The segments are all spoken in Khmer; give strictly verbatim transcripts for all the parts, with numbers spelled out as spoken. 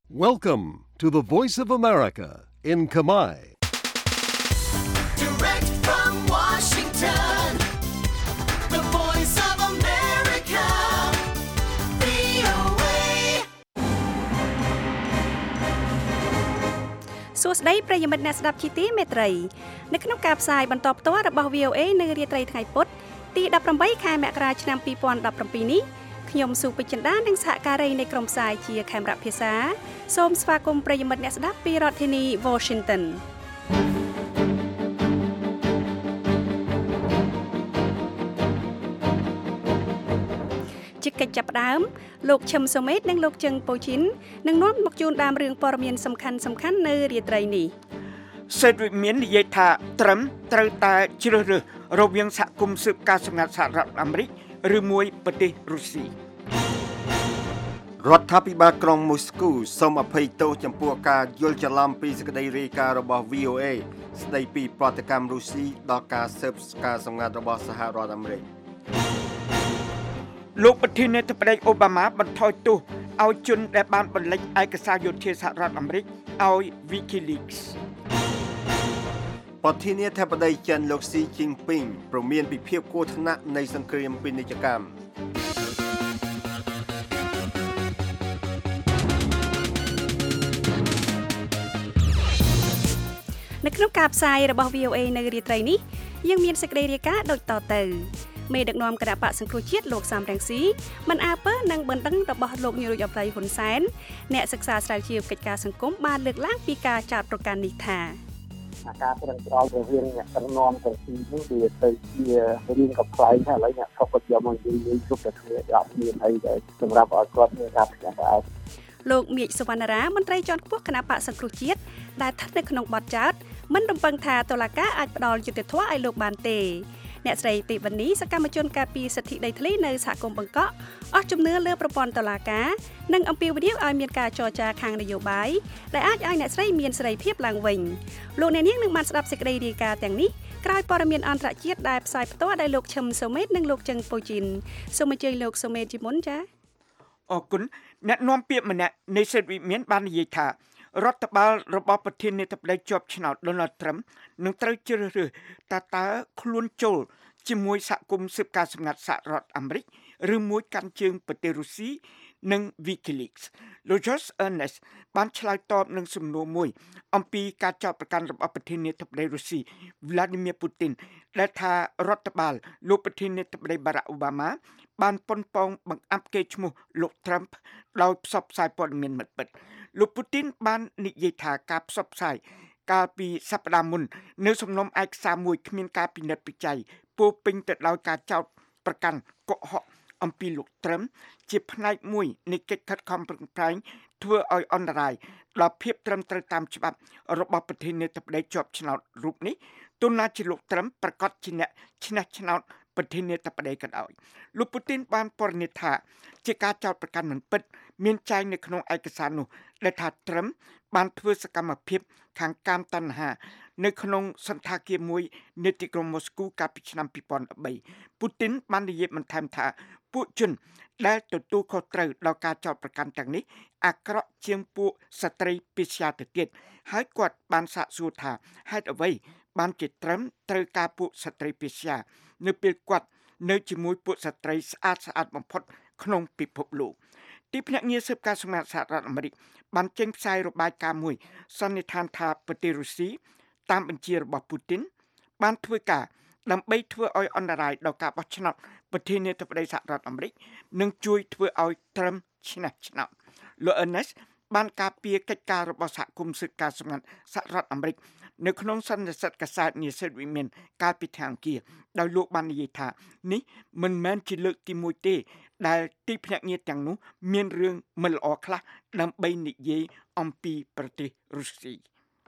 Welcome to the Voice of America in Khmer. Direct from Washington, the Voice of America, វី អូ เอ សួស្តីប្រិយមិត្តអ្នកស្ដាប់ជាទីមេត្រីនៅក្នុងការផ្សាយបន្តផ្ទាល់របស់ វី អូ เอ នៅរាត្រីថ្ងៃពុធទីដប់ប្រាំបីខែមករាឆ្នាំពីរពាន់ដប់ប្រាំពីរនេះខ្ញុំសុពេជ្រចិន្តានិងសហការីនៃក្រុមផ្សាយជាខេមរៈភាសាសូមស្វាគមន៍ប្រិយមិត្តអ្នកស្ដាប់ពីរដ្ឋធានី Washington ជាកិច្ចចាប់ផ្ដើមលោកឈឹមសូមេតនិងលោកជឹងប៉ូជីននឹងនាំមកជូនដើមរឿងព័ត៌មានសំខាន់សំខាន់នៅរាត្រីនេះសេតវិមាននិយាយថាត្រឹមត្រូវតែជ្រើសរើសរវាងសហគមន៍ស៊ើបការសម្ងាត់សហរដ្ឋអាមេរិកឬមួយប្រទេសរុស្ស៊ីរដ្ឋាភិបាលក្រុងមូស្គូសូមអភ័យទោសចំពោះការយល់ច្រឡំពីសេចក្តីរាយការណ៍របស់ វី អូ เอ ស្តីពីប្រតិកម្មរុស្ស៊ីដល់ការស៊ើបការសម្ងាត់របស់សហរដ្ឋអាមេរិកលោកប្រធានាធិបតីអូបាម៉ាបន្ថយទោសឲ្យជនដែលបានបន្លិចឯកសារយោធាសហរដ្ឋអាមេរិកឲ្យ WikiLeaks ប្រធានាធិបតីចិនលោកស៊ីជីងពីងព្រមានពីភាពគ្រោះថ្នាក់នៃសង្គ្រាមពាណិជ្ជកម្មនៅក្នុងការផ្សាយរបស់ វី អូ เอ នៅរាត្រីនេះយើងមានសេចក្តីរាយការណ៍ដូចតទៅមេដឹកនាំគណៈបកសង្គ្រោះជាតិលោកសំរងស៊ីមិនអើពើនឹងបណ្ដឹងរបស់លោកនាយរដ្ឋមន្ត្រីហ៊ុនសែនអ្នកសិក្សាស្រាវជ្រាវកិច្ចការសង្គមបានលើកឡើងពីការចោទប្រកាន់នេះថាការប្រឹងប្រែងរវាងអ្នកដឹកនាំទាំងពីរនេះវាទៅជារឿងកំ pl ែងហើយឥឡូវអ្នកសុខគាត់យកមកនិយាយជប់តែគ្នាអត់មានអីដែលសម្រាប់ឲ្យគាត់មានការផ្ទះផ្អើលលោកមៀកសុវណ្ណរាមន្ត្រីជាន់ខ្ពស់គណៈបកសង្គ្រោះជាតិដែលស្ថិតនៅក្នុងបទចោទមិនរំពឹងថាតុលាការអាចផ្ដល់យុត្តិធម៌ឲ្យលោកបានទេអ្នកស្រីទីវណ្ណីសកម្មជនការពារសិទ្ធិដីធ្លីនៅសហគមន៍បង្កក់អស់ជំនឿលើប្រព័ន្ធតុលាការនិងអំពាវនាវឲ្យមានការចរចាខាងនយោបាយដែលអាចឲ្យអ្នកស្រីមានសេរីភាពឡើងវិញលោកអ្នកនាងនឹងបានស្ដាប់សេចក្តីរាយការណ៍ទាំងនេះក្រោយព័ត៌មានអន្តរជាតិដែលផ្សាយផ្ទាល់ដោយលោកឈឹមសូមេតនិងលោកជឹងប៉ូជីនសូមអញ្ជើញលោកសូមេតជាមុនចា៎អរគុណអ្នកនាំពាក្យម្នាក់នៃសេតវិមានបាននិយាយថារដ្ឋបាលរបស់ប្រធានាធិបតីជាប់ឆ្នោត Donald Trump នឹងត្រូវជ្រើសរើសតើតើខ្លួនចូលជាមួយសហគមន៍ស៊ើបការសម្ងាត់សហរដ្ឋអាមេរិកឬមួយកាន់ជើងប្រទេសរុស្ស៊ីនិង WikiLeaks លោក Josh Earnest បានឆ្លើយតបនឹងសំណួរមួយអំពីការចោទប្រកាន់របស់ប្រធានាធិបតីរុស្ស៊ី Vladimir Putin ដែលថារដ្ឋបាលលោកប្រធានាធិបតី Barack Obama បានប៉ុនប៉ងបង្អាប់កេរ្តិ៍ឈ្មោះលោក Trump ដោយផ្សព្វផ្សាយព័ត៌មានមិនពិតលោកពូទីនបាននិយាយថាការផ្សព្វផ្សាយកាលពីសប្តាហ៍មុននៅសំណុំឯកសារមួយគ្មានការពិនិត្យពិច័យពោពេញទៅដោយការចោទប្រកាន់កុហកអំពីលោកត្រឹមជាផ្នែកមួយនៃកិច្ចខិតខំប្រឹងប្រែងធ្វើឲ្យអន្តរាយដល់ភាពត្រឹមត្រូវតាមច្បាប់របស់ប្រធានាធិបតីជាប់ឆ្នោតរូបនេះទូណាជាលោកត្រឹមប្រកាសជាអ្នកឈ្នះឆ្នោតប្រធានាធិបតីក៏ដោយលោកពូទីនបានពណ៌នាថាជាការចោទប្រកាន់មិនពិតមានចែងនៅក្នុងឯកសារនោះដែលថាត្រឹមបានធ្វើសកម្មភាពខាងកាមតណ្ហានៅក្នុងសន្តាគារមួយនៅទីក្រុងម៉ូស្គូកាលពីឆ្នាំពីរពាន់បីពូទីនបាននិយាយបន្ថែមថាពួកជនដែលទទួលខុសត្រូវដល់ការចោទប្រកាន់ទាំងនេះអាក្រក់ជាងពួកស្ត្រីពាស្យាទៅទៀតហើយគាត់បានសាកសួរថាហេតុអ្វីបានជាត្រឹមត្រូវការពួកស្ត្រីពាស្យានៅពេលគាត់នៅជាមួយពួកស្ត្រីស្អាតស្អាតបំផុតក្នុងពិភពលោកទីភ្នាក់ងារស៊ើបការសម្ងាត់សហរដ្ឋអាមេរិកបានចេញផ្សាយរបាយការណ៍មួយសន្និដ្ឋានថាប្រទេសរុស្ស៊ីតាមបញ្ជារបស់ពូទីនបានធ្វើការដើម្បីធ្វើឲ្យអន្តរាយដល់ការបោះឆ្នោតប្រធានាធិបតីសហរដ្ឋអាមេរិកនិងជួយធ្វើឲ្យត្រឹមឈ្នះឆ្នោតលោក Ernest បានការពារកិច្ចការរបស់សហគមន៍ស៊ើបការសម្ងាត់សហរដ្ឋអាមេរិកនៅក្នុងសន្និសីទកាសែតនាសេតវិមានកាលពីថ្ងៃអង្គារដោយលោកបាននិយាយថានេះមិនមែនជាលើកទីមួយទេដែលទីភ្នាក់ងារទាំងនោះមានរឿងមិនល្អខ្លះដើម្បីនិយាយអំពីប្រទេសរុស្ស៊ី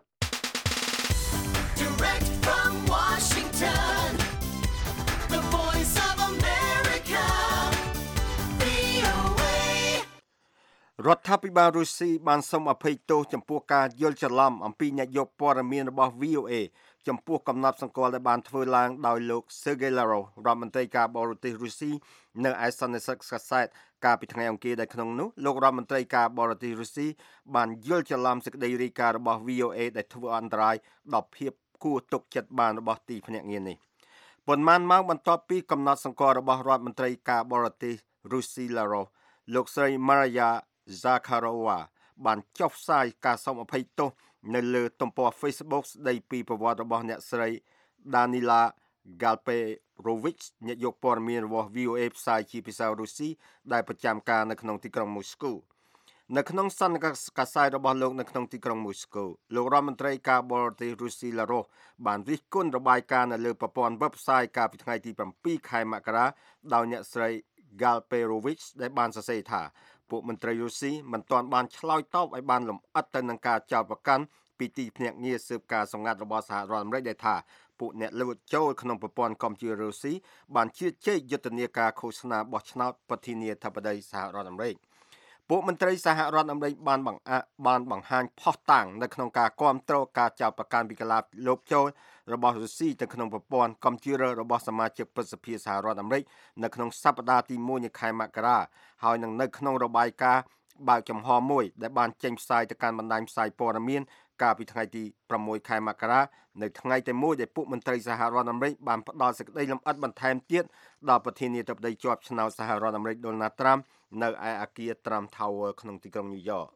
Direct from Washington, the Voice of America, វី អូ เอរដ្ឋាភិបាលរុស្ស៊ីបានសូមអភ័យទោសចំពោះការយល់ច្រឡំអំពីអ្នកយកព័ត៌មានរបស់ វី អូ เอ ចំពោះកំណត់សម្គាល់ដែលបានធ្វើឡើងដោយលោក Sergei Lavrov រដ្ឋមន្ត្រីការបរទេសរុស្ស៊ីនៅឯសន្និសីទកាសែតកាលពីថ្ងៃអង្គារដែលក្នុងនោះលោករដ្ឋមន្ត្រីការបរទេសរុស្ស៊ីបានយល់ច្រឡំសេចក្តីរាយការណ៍របស់ វី អូ เอ ដែលធ្វើអន្តរាយដល់ភាពគួរទុកចិត្តបានរបស់ទីភ្នាក់ងារនេះប៉ុន្មានម៉ោងបន្ទាប់ពីកំណត់សម្គាល់របស់រដ្ឋមន្ត្រីការបរទេសរុស្ស៊ី Lavrov លោកស្រី Maria Zakharova បានចុះផ្សាយការសូមអភ័យទោសនៅលើទំព័រ Facebook ស្ដីពីប្រវត្តិរបស់អ្នកស្រី Danila Galperovich អ្នកយកព័ត៌មានរបស់ វី អូ เอ ផ្សាយជាភាសារុស្ស៊ីដែលប្រចាំការនៅក្នុងទីក្រុងមូស្គូនៅក្នុងសន្និសីទកាសែតរបស់លោកនៅក្នុងទីក្រុងមូស្គូលោករដ្ឋមន្ត្រីការបរទេសរុស្ស៊ី Lavrov បានរិះគន់របាយការណ៍នៅលើប្រព័ន្ធ website កាលពីថ្ងៃទី7ខែមករាដោយអ្នកស្រី Galperovich ដែលបានសរសេរថាពួកមន្ត្រីរុស្ស៊ីមិនទាន់បានឆ្លើយតបឲ្យបានលម្អិតទៅនឹងការចោទប្រកាន់ពីទីភ្នាក់ងារស៊ើបការសម្ងាត់របស់សហរដ្ឋអាមេរិកដែលថាពួកអ្នកលួចចូលក្នុងប្រព័ន្ធកុំព្យូទ័ររុស្ស៊ីបានជឿជែកយុទ្ធនាការឃោសនាបោះឆ្នោតប្រធានាធិបតីសហរដ្ឋអាមេរិកពួកមន្ត្រីសហរដ្ឋអាមេរិកបានបង្អាក់បានបង្ហាញផុសតាងនៅក្នុងការគាំទ្រការចោទប្រកាន់ពីកលាលបចូលរបស់រុស្ស៊ីទៅក្នុងប្រព័ន្ធកុំព្យូទ័ររបស់សមាជិកព្រឹទ្ធសភាសហរដ្ឋអាមេរិកនៅក្នុងសប្តាហ៍ទី1នៃខែមករាហើយនឹងនៅក្នុងរបាយការណ៍បើកចំហមួយដែលបានចេញផ្សាយទៅកាន់បណ្ដាញផ្សាយព័ត៌មានកាលពីថ្ងៃទី6ខែមករានៅថ្ងៃតែមួយដែលពួកមន្ត្រីសហរដ្ឋអាមេរិកបានផ្ដល់សេចក្តីលម្អិតបន្ថែមទៀតដល់ប្រធានាធិបតីជាប់ឆ្នោតសហរដ្ឋអាមេរិក Donald Trump នៅឯអគារ Trump Tower ក្នុងទីក្រុង New York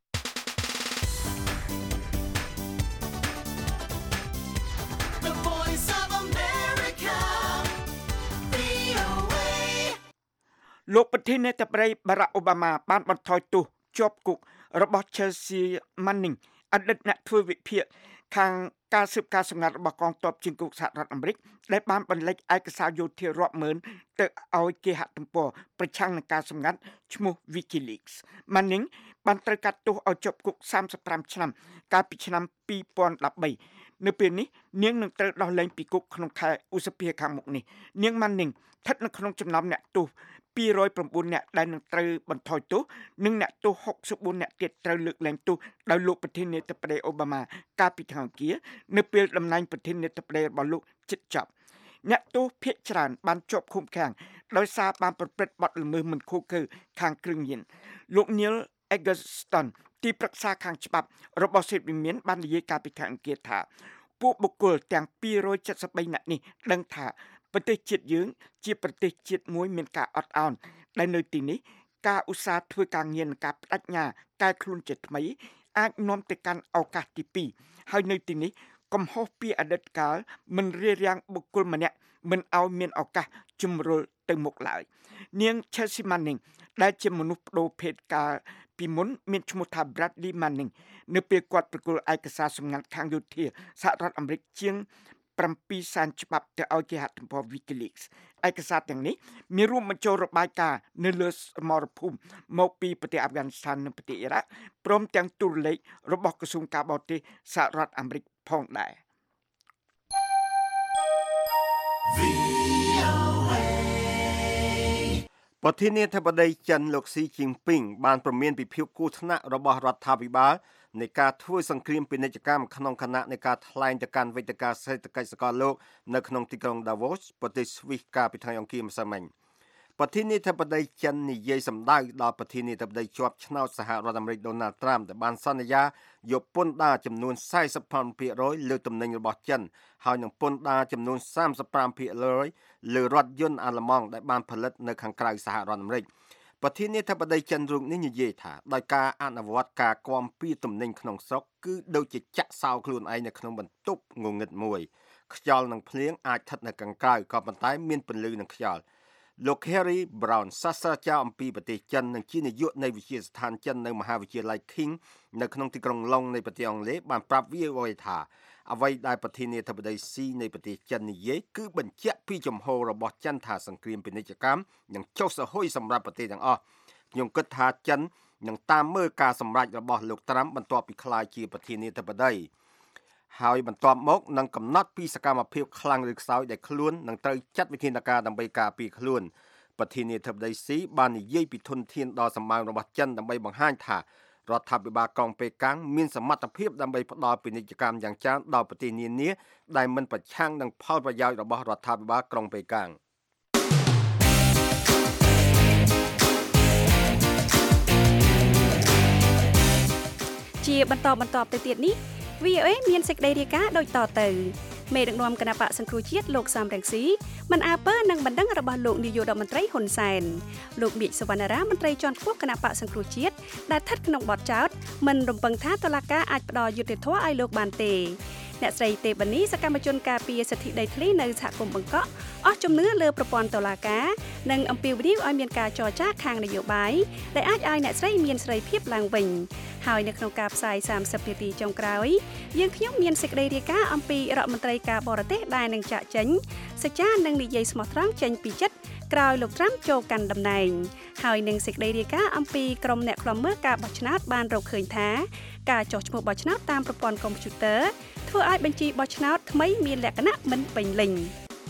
លោកប្រធានាធិបតី Barack Obama បានបន្ថយទោសជាប់គុករបស់ Chelsea Manning អតីតអ្នកធ្វើវិភាគខាងការស៊ើបការសម្ងាត់របស់កងទ័ពជើងគោកសហរដ្ឋអាមេរិកដែលបានបន្លិចឯកសារយោធារាប់ម៉ឺនទៅឲ្យគេហទំព័រប្រឆាំងនឹងការសម្ងាត់ឈ្មោះ WikiLeaks Manning បានត្រូវកាត់ទោសឲ្យជាប់គុកសាមសិបប្រាំឆ្នាំកាលពីឆ្នាំពីរពាន់ដប់បីនៅពេលនេះនាងនឹងត្រូវដោះលែងពីគុកក្នុងខែឧសភាខាងមុខនេះនាង Manning ស្ថិតនៅក្នុងចំណោមអ្នកទោសពីររយប្រាំបួននាក់ដែលនឹងត្រូវបន្ថយទោសនិងអ្នកទោសហុកសិបបួននាក់ទៀតត្រូវលើកលែងទោសដោយលោកប្រធានាធិបតីអូបាម៉ាកាលពីថ្ងៃអង្គារនៅពេលតំណែងប្រធានាធិបតីរបស់លោកជិតចប់អ្នកទោសភាគច្រើនបានជាប់ឃុំឃាំងដោយសារបានប្រព្រឹត្តបទល្មើសមិនឃោរឃៅខាងគ្រឿងញៀនលោក Neil Eggleston ទីប្រឹក្សាខាងច្បាប់របស់សិទ្ធិវិមានបាននិយាយកាលពីថ្ងៃអង្គារថាពួកបុគ្គលទាំងពីររយសិបបីនាក់នេះដឹងថាប្រទេសជាតិយើងជាប្រទេសជាតិមួយមានការអត់ឱនដែលនៅទីនេះការឧស្សាហ៍ធ្វើការងារនិងការបដិញ្ញាកែខ្លួនជាថ្មីអាចនាំទៅកាន់ឱកាសទីពីរហើយនៅទីនេះកំហុសពីអតីតកាលមិនរារាំងបុគ្គលម្នាក់មិនឲ្យមានឱកាសជំរុលទៅមុខឡើយនាង Chelsea Manning ដែលជាមនុស្សប្ដូរភេទកាលពីមុនមានឈ្មោះថា Bradley Manning នៅពេលគាត់ប្រគល់ឯកសារសម្ងាត់ខាងយោធាសហរដ្ឋអាមេរិកជាងប្រាំពីរសែនច្បាប់ទៅឲ្យគេហទំព័រ WikiLeaks ឯកសារទាំងនេះមានរួមបញ្ចូលរបាយការណ៍នៅលើសមរភូមិមកពីប្រទេសអាហ្វហ្គានីស្ថាននិងប្រទេសអ៊ីរ៉ាក់ព្រមទាំងទូរលេខរបស់ក្រសួងការបរទេសសហរដ្ឋអាមេរិកផងដែរប្រធានាធិបតីចិនលោកស៊ីជីងពីងបានប្រមានពីភាពគួរថ្នាក់របស់រដ្ឋាភិបាលនៃការធ្វើសង្គ្រាមពាណិជ្ជកម្មក្នុងគណៈនៃការថ្លែងទៅកាន់វេទិកាសេដ្ឋកិច្ចសកលលោកនៅក្នុងទីក្រុង Davos ប្រទេសស្វីសកាលពីថ្ងៃអង្គារម្សិលមិញប្រធានាធិបតីចិននិយាយសម្ដៅដល់ប្រធានាធិបតីជាប់ឆ្នោតសហរដ្ឋអាមេរិក Donald Trump ដែលបានសន្យាយកពន្ធដារចំនួនสี่สิบห้าភាគរយលើទំនិញរបស់ចិនហើយនឹងពន្ធដារចំនួន三十五ភាគរយលើរថយន្តអាល្លឺម៉ង់ដែលបានផលិតនៅខាងក្រៅសហរដ្ឋអាមេរិកប្រធានាធិបតីចិនរូបនេះនិយាយថាដោយការអនុវត្តការគាំពៀទំនិញក្នុងស្រុកគឺដូចជាចាក់សោខ្លួនឯងនៅក្នុងបន្ទប់ងងឹតមួយខ្យល់និងភ្លៀងអាចស្ថិតនៅខាងក្រៅក៏ប៉ុន្តែមានពន្លឺនិងខ្យល់លោក Harry Brown សាស្ត្រាចារ្យអំពីប្រទេសចិននិងជានាយកនៃវិទ្យាស្ថានចិននៅមហាវិទ្យាល័យ King នៅក្នុងទីក្រុងឡុងនៃប្រទេសអង់គ្លេសបានប្រាប់ វី អូ เอ ថាអ្វីដែលប្រធានាធិបតីស៊ីនៃប្រទេសចិននិយាយគឺបញ្ជាក់ពីចំហរបស់ចិនថាសង្គ្រាមពាណិជ្ជកម្មនឹងចុះសហុយសម្រាប់ប្រទេសទាំងអស់ខ្ញុំគិតថាចិននឹងតាមមើលការសម្រេចរបស់លោកត្រាំបន្ទាប់ពីក្លាយជាប្រធានាធិបតីហើយបន្ទាប់មកនឹងកំណត់ពីសកម្មភាពខ្លាំងឬខ្សោយដែលខ្លួននឹងត្រូវចាត់វិធានការដើម្បីការពារខ្លួនប្រធានាធិបតីស៊ីបាននិយាយពីធនធានដ៏សម្បើមរបស់ចិនដើម្បីបង្ហាញថារដ្ឋាភិបាលក្រុងប៉េកាំងមានសមត្ថភាពដើម្បីផ្ដល់ពាណិជ្ជកម្មយ៉ាងច្រើនដល់ប្រទេសនានាដែលមិនប្រឆាំងនឹងផលប្រយោជន៍របស់រដ្ឋាភិបាលក្រុងប៉េកាំងជាបន្តបន្តទៅទៀតនេះ វី អូ เอ មានសេចក្តីរាយការណ៍ដូចតទៅមេដឹកនាំគណៈបកសង្គ្រោះជាតិលោកសំរងស៊ីមិនអើពើនឹងបណ្ដឹងរបស់លោកនាយករដ្ឋមន្ត្រីហ៊ុនសែនលោកមាសសវណ្ណារាមន្ត្រីជាន់ខ្ពស់គណៈបកសង្គ្រោះជាតិដែលស្ថិតក្នុងបទចោទមិនរំពឹងថាតុលាការអាចផ្ដល់យុត្តិធម៌ឲ្យលោកបានទេអ្នកស្រីទេវនីសកម្មជនការពារសិទ្ធិដីធ្លីនៅសហគមន៍បង្កក់អស់ជំនឿលើប្រព័ន្ធតុលាការនិងអំពាវនាវឲ្យមានការចរចាខាងនយោបាយដែលអាចឲ្យអ្នកស្រីមានសេរីភាពឡើងវិញហើយនៅក្នុងការផ្សាយសាមសិបនាទីចុងក្រោយយើងខ្ញុំមានសេចក្តីរាយការណ៍អំពីរដ្ឋមន្ត្រីការបរទេសដែលនឹងចាក់ចេញសច្ចានឹងនិយាយស្មោះត្រង់ចេញពីចិត្តក្រោយលោកត្រាំចូលកាន់តំណែងហើយនឹងសេចក្តីរាយការណ៍អំពីក្រុមអ្នកខ្លំមើលការបោះឆ្នោតបានរកឃើញថាការចុះឈ្មោះបោះឆ្នោតតាមប្រព័ន្ធកុំព្យូទ័រធ្វើឲ្យបញ្ជីបោះឆ្នោតថ្មីមានលក្ខណៈមិនពេញលេញ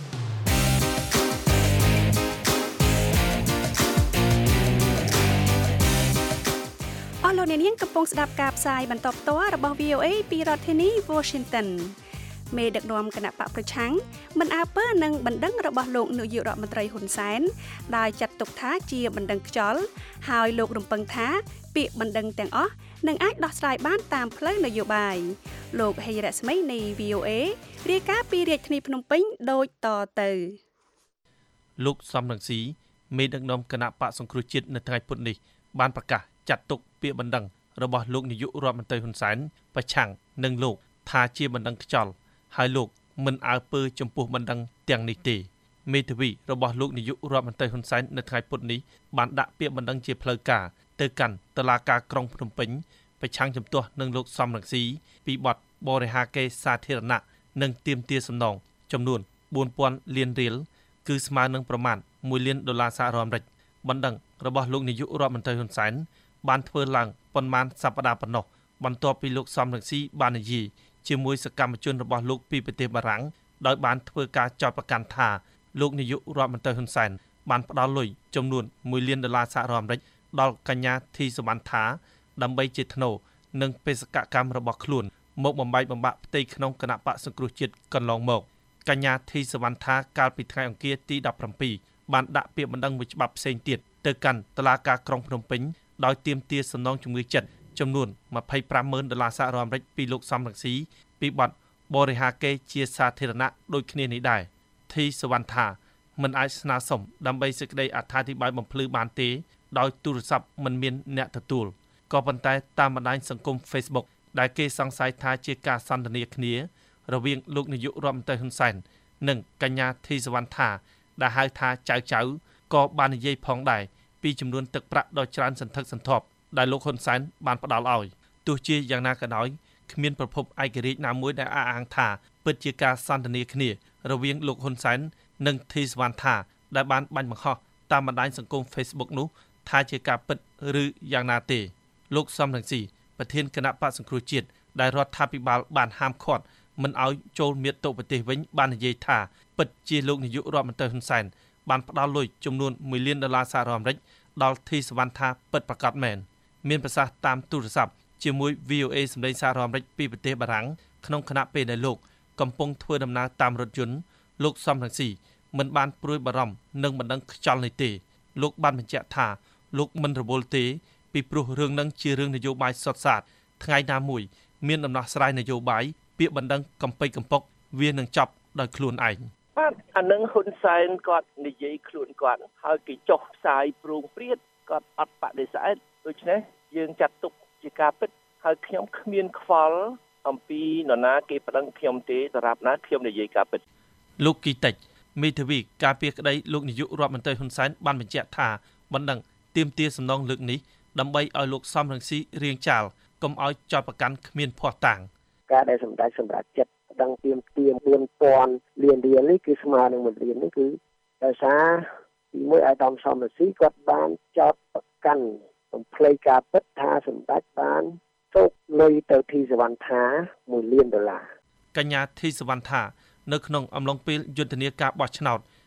អស់លោកអ្នកនាងកំពុងស្ដាប់ការផ្សាយបន្តផ្ទាល់របស់ វី អូ เอ ពីរដ្ឋធានី Washington មេដឹកនាំគណៈបកប្រឆាំងមិនអើពើនឹងបណ្ដឹងរបស់លោកនាយករដ្ឋមន្ត្រីហ៊ុនសែនដែលចាត់ទុកថាជាបណ្ដឹងខ្យល់ហើយលោករំពឹងថាពាក្យបណ្ដឹងទាំងអស់នឹងអាចដោះស្រាយបានតាមផ្លូវនយោបាយលោកហេរ៉ាស្មីនៃ វី អូ เอ រាយការណ៍ពីរាជធានីភ្នំពេញដូចតទៅលោកសំរងស៊ីមេដឹកនាំគណៈបកសង្គ្រោះជាតិនៅថ្ងៃពុធនេះបានប្រកាសចាត់ទុកពាក្យបណ្ដឹងរបស់លោកនាយករដ្ឋមន្ត្រីហ៊ុនសែនប្រឆាំងនឹងលោកថាជាបណ្ដឹងខ្យល់ហើយលោកមិនអើពើចំពោះបណ្ដឹងទាំងនេះទេមេធាវីរបស់លោកនាយករដ្ឋមន្ត្រីហ៊ុនសែននៅថ្ងៃពុធនេះបានដាក់ពាក្យបណ្ដឹងជាផ្លូវការទៅកាន់តុលាការក្រុងភ្នំពេញប្រឆាំងជំទាស់នឹងលោកសំរងស៊ីពីបទបរិហាកេរសាធារណៈនិងទាមទារសំណងចំនួនបួនពាន់លានរៀលគឺស្មើនឹងប្រមាណមួយលានដុល្លារសហរដ្ឋអាមេរិកបណ្ដឹងរបស់លោកនាយករដ្ឋមន្ត្រីហ៊ុនសែនបានធ្វើឡើងប៉ុន្មានសប្តាហ៍ប៉ុណ្ណោះបន្ទាប់ពីលោកសំរងស៊ីបាននិយាយជាមួយសកម្មជនរបស់លោកពីប្រទេសបារាំងដោយបានធ្វើការចោទប្រកាន់ថាលោកនាយករដ្ឋមន្ត្រីហ៊ុនសែនបានផ្ដល់លុយចំនួនមួយលានដុល្លារសហរដ្ឋអាមេរិកដល់កញ្ញាធីសវណ្ណថាដើម្បីជាថ្នូរនឹងបេសកកម្មរបស់ខ្លួនមកបំបែកបំបាក់ផ្ទៃក្នុងគណៈបកសង្គ្រោះជាតិកន្លងមកកញ្ញាធីសវណ្ណថាកាលពីថ្ងៃអង្គារទីដប់ប្រាំពីរបានដាក់ពាក្យបណ្ដឹងមួយច្បាប់ផ្សេងទៀតទៅកាន់តុលាការក្រុងភ្នំពេញដោយទាមទារសំណងជំងឺចិត្តចំនួនម្ភៃប្រាំម៉ឺនដុល្លារសហរដ្ឋអាមេរិកពីលោកសំរងស៊ីពីបទបរិហាកេរជាសាធារណៈដូចគ្នានេះដែរធីសវណ្ណថាមិនអាចស្នើសុំដើម្បីសេចក្តីអត្ថាធិប្បាយបំភ្លឺបានទេដោយទូរស័ព្ទមិនមានអ្នកទទួលក៏ប៉ុន្តែតាមបណ្ដាញសង្គម Facebook ដែលគេសង្ស័យថាជាការសន្ទនាគ្នារវាងលោកនាយករដ្ឋមន្ត្រីហ៊ុនសែននិងកញ្ញាធីសវណ្ណថាដែលហៅថាចៅចៅក៏បាននិយាយផងដែរពីចំនួនទឹកប្រាក់ដ៏ច្រើនសន្ធឹកសន្ធាប់ដែលលោកហ៊ុនសែនបានផ្ដល់ឲ្យទោះជាយ៉ាងណាក៏ដោយគ្មានប្រភពឯករាជ្យណាមួយដែលអះអាងថាពិតជាការសន្ទនាគ្នារវាងលោកហ៊ុនសែននិងធីសវណ្ណថាដែលបានបាញ់បង្ហោះតាមបណ្ដាញសង្គម Facebook នោះថាជាការពិតឬយ៉ាងណាទេលោកសំរងស៊ីប្រធានគណៈបកសង្គ្រោះជាតិដែលរដ្ឋាភិបាលបានហាមឃាត់មិនឲ្យចូលមាតុប្រទេសវិញបាននិយាយថាពិតជាលោកនាយករដ្ឋមន្ត្រីហ៊ុនសែនបានផ្ដល់លុយចំនួនមួយលានដុល្លារសហរដ្ឋអាមេរិកដល់ធីសវណ្ណថាពិតប្រាកដមែនមានប្រសាសន៍តាមទូរស័ព្ទជាមួយ វី អូ เอ សម្លេងសហរដ្ឋអាមេរិកពីប្រទេសបារាំងក្នុងគណៈពេលដែលលោកកំពុងធ្វើដំណើរតាមរថយន្តលោកសំរងស៊ីមិនបានព្រួយបារម្ភនឹងបណ្ដឹងខ្យល់នេះទេលោកបានបញ្ជាក់ថាលោកមិនរវល់ទេពីព្រោះរឿងនឹងជារឿងនយោបាយសុទ្ធសាធថ្ងៃណាមួយមានដំណោះស្រាយនយោបាយពាក្យបណ្ដឹងកំពៃកំពុកវានឹងចប់ដោយខ្លួនឯងបាទអានឹងហ៊ុនសែនគាត់និយាយខ្លួនគាត់ហើយគេចុះផ្សាយព្រោងព្រាតគាត់អត់បដិសេធដូច្នេះយើងចាត់ទុកជាការពិតហើយខ្ញុំគ្មានខ្វល់អំពីនរណាគេប្តឹងខ្ញុំទេសម្រាប់ណាខ្ញុំនិយាយការពិតលោកគីតិចមេធាវីការពារក្តីលោកនាយករដ្ឋមន្ត្រីហ៊ុនសែនបានបញ្ជាក់ថាបណ្ដឹងទាមទារសំណងលើកនេះដើម្បីឲ្យលោកសំរងស៊ីរៀងចាលកុំឲ្យចោទប្រកាន់គ្មានភ័ស្តុតាងការដែលសម្ដេចសម្រាប់ចិត្តប្តឹងទាមទារបួនពាន់លានរៀលនេះគឺស្មើនឹងមួយលាននេះគឺដោយសារទីមួយអាដាមសំរងស៊ីគាត់បានចោទប្រកាន់បំភ្លៃការពិតថាសម្ដេចបានទុកលុយទៅធីសវណ្ណថាមួយលានដុល្លារកញ្ញាធីសវណ្ណថានៅក្នុងអំឡុងពេលយុទ្ធនាការបោះឆ្នោត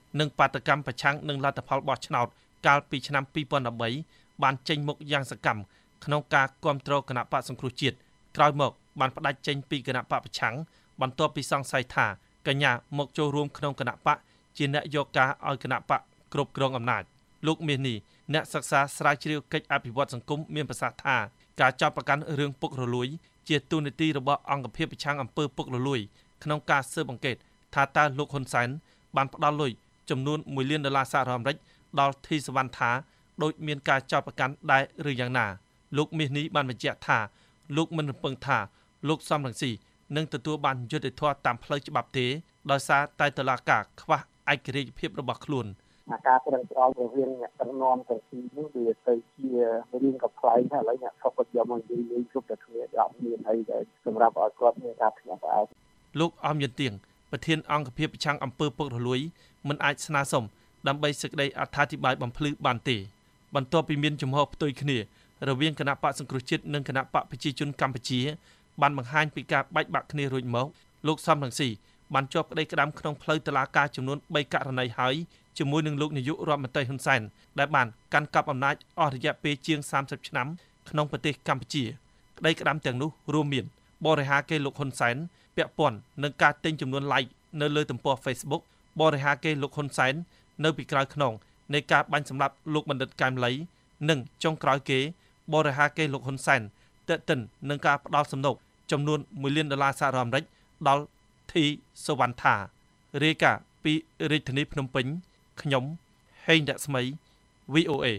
និងបាតកម្មប្រឆាំងនឹងលទ្ធផលបោះឆ្នោតកាលពីឆ្នាំពីរពាន់ដប់បីបានចេញមុខយ៉ាងសកម្មក្នុងការគ្រប់គ្រងគណៈបកសង្គ្រោះជាតិក្រោយមកបានផ្ដាច់ចេញពីគណៈបកប្រឆាំងបន្ទាប់ពីសង្ស័យថាកញ្ញាមកចូលរួមក្នុងគណៈបកជាអ្នកយកការឲ្យគណៈបកគ្រប់គ្រងអំណាចលោកមាសនេះអ្នកសិក្សាស្រាវជ្រាវកិច្ចអភិវឌ្ឍសង្គមមានប្រសាសន៍ថាការចាប់ប្រកាន់រឿងពុករលួយជាទូនាទីរបស់អង្គភាពប្រឆាំងអំពើពុករលួយក្នុងការស៊ើបអង្កេតថាតើលោកហ៊ុនសែនបានផ្ដល់លុយចំនួនមួយលានដុល្លារសហរដ្ឋអាមេរិកដល់ធីសវណ្ណថាដោយមានការចាប់ប្រកាន់ដែរឬយ៉ាងណាលោកមាសនេះបានបញ្ជាក់ថាលោកមិនរំពឹងថាលោកសំរងស៊ីនឹងទទួលបានយុត្តិធម៌តាមផ្លូវច្បាប់ទេដោយសារតែតុលាការខ្វះឯករាជ្យភាពរបស់ខ្លួនការប្រឹងប្រែងរវាងអ្នកដឹកនាំទាំងពីរនេះវាទៅជារឿងកំ ប្លែងថាឥឡូវអ្នកសុខគាត់យកមកនិយាយលេងគ្រប់តែគ្នាអត់មានអីដែលសម្រាប់ឲ្យគាត់មានការភ្ញាក់ផ្អើលលោកអមយន្តទៀងប្រធានអង្គភិបប្រឆាំងអំពើពុករលួយមិនអាចស្នើសុំដើម្បីសេចក្តីអត្ថាធិប្បាយបំភ្លឺបានទេបន្ទាប់ពីមានជំហរផ្ទុយគ្នារវាងគណៈបកសង្គ្រោះជាតិនិងគណៈបកប្រជាជនកម្ពុជាបានបង្ហាញពីការបែកបាក់គ្នារួចមកលោកសំរងស៊ីបានជាប់ក្តីក្តាំក្នុងផ្លូវតុលាការចំនួនបីករណីហើយជាមួយនឹងលោកនាយករដ្ឋមន្ត្រីហ៊ុនសែនដែលបានកាន់កាប់អំណាចអស់រយៈពេលជាងសាមសិបឆ្នាំក្នុងប្រទេសកម្ពុជាក្តីក្តាំទាំងនោះរួមមានបរិហាគេលោកហ៊ុនសែនពាក់ព័ន្ធនឹងការទិញចំនួន like នៅលើទំព័រ Facebook បរិហាគេលោកហ៊ុនសែននៅពីក្រោយខ្នងនៃការបាញ់សម្លាប់លោកបណ្ឌិតកែមលីនិងចុងក្រោយគេបរិហាគេលោកហ៊ុនសែនតេតិននឹងការផ្ដាល់សំណូកចំនួនមួយលានដុល្លារសហរដ្ឋអាមេរិកដល់ធីសវណ្ណថារាយការណ៍ពីរាជធានីភ្នំពេញខ្ញុំហេងរស្មី វី អូ เอ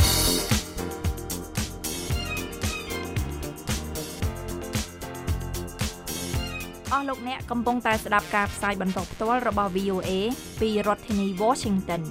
អស់លោកអ្នកកំពុងតែស្ដាប់ការផ្សាយបន្តផ្ទាល់របស់ វី អូ เอ ពីរដ្ឋធានី Washington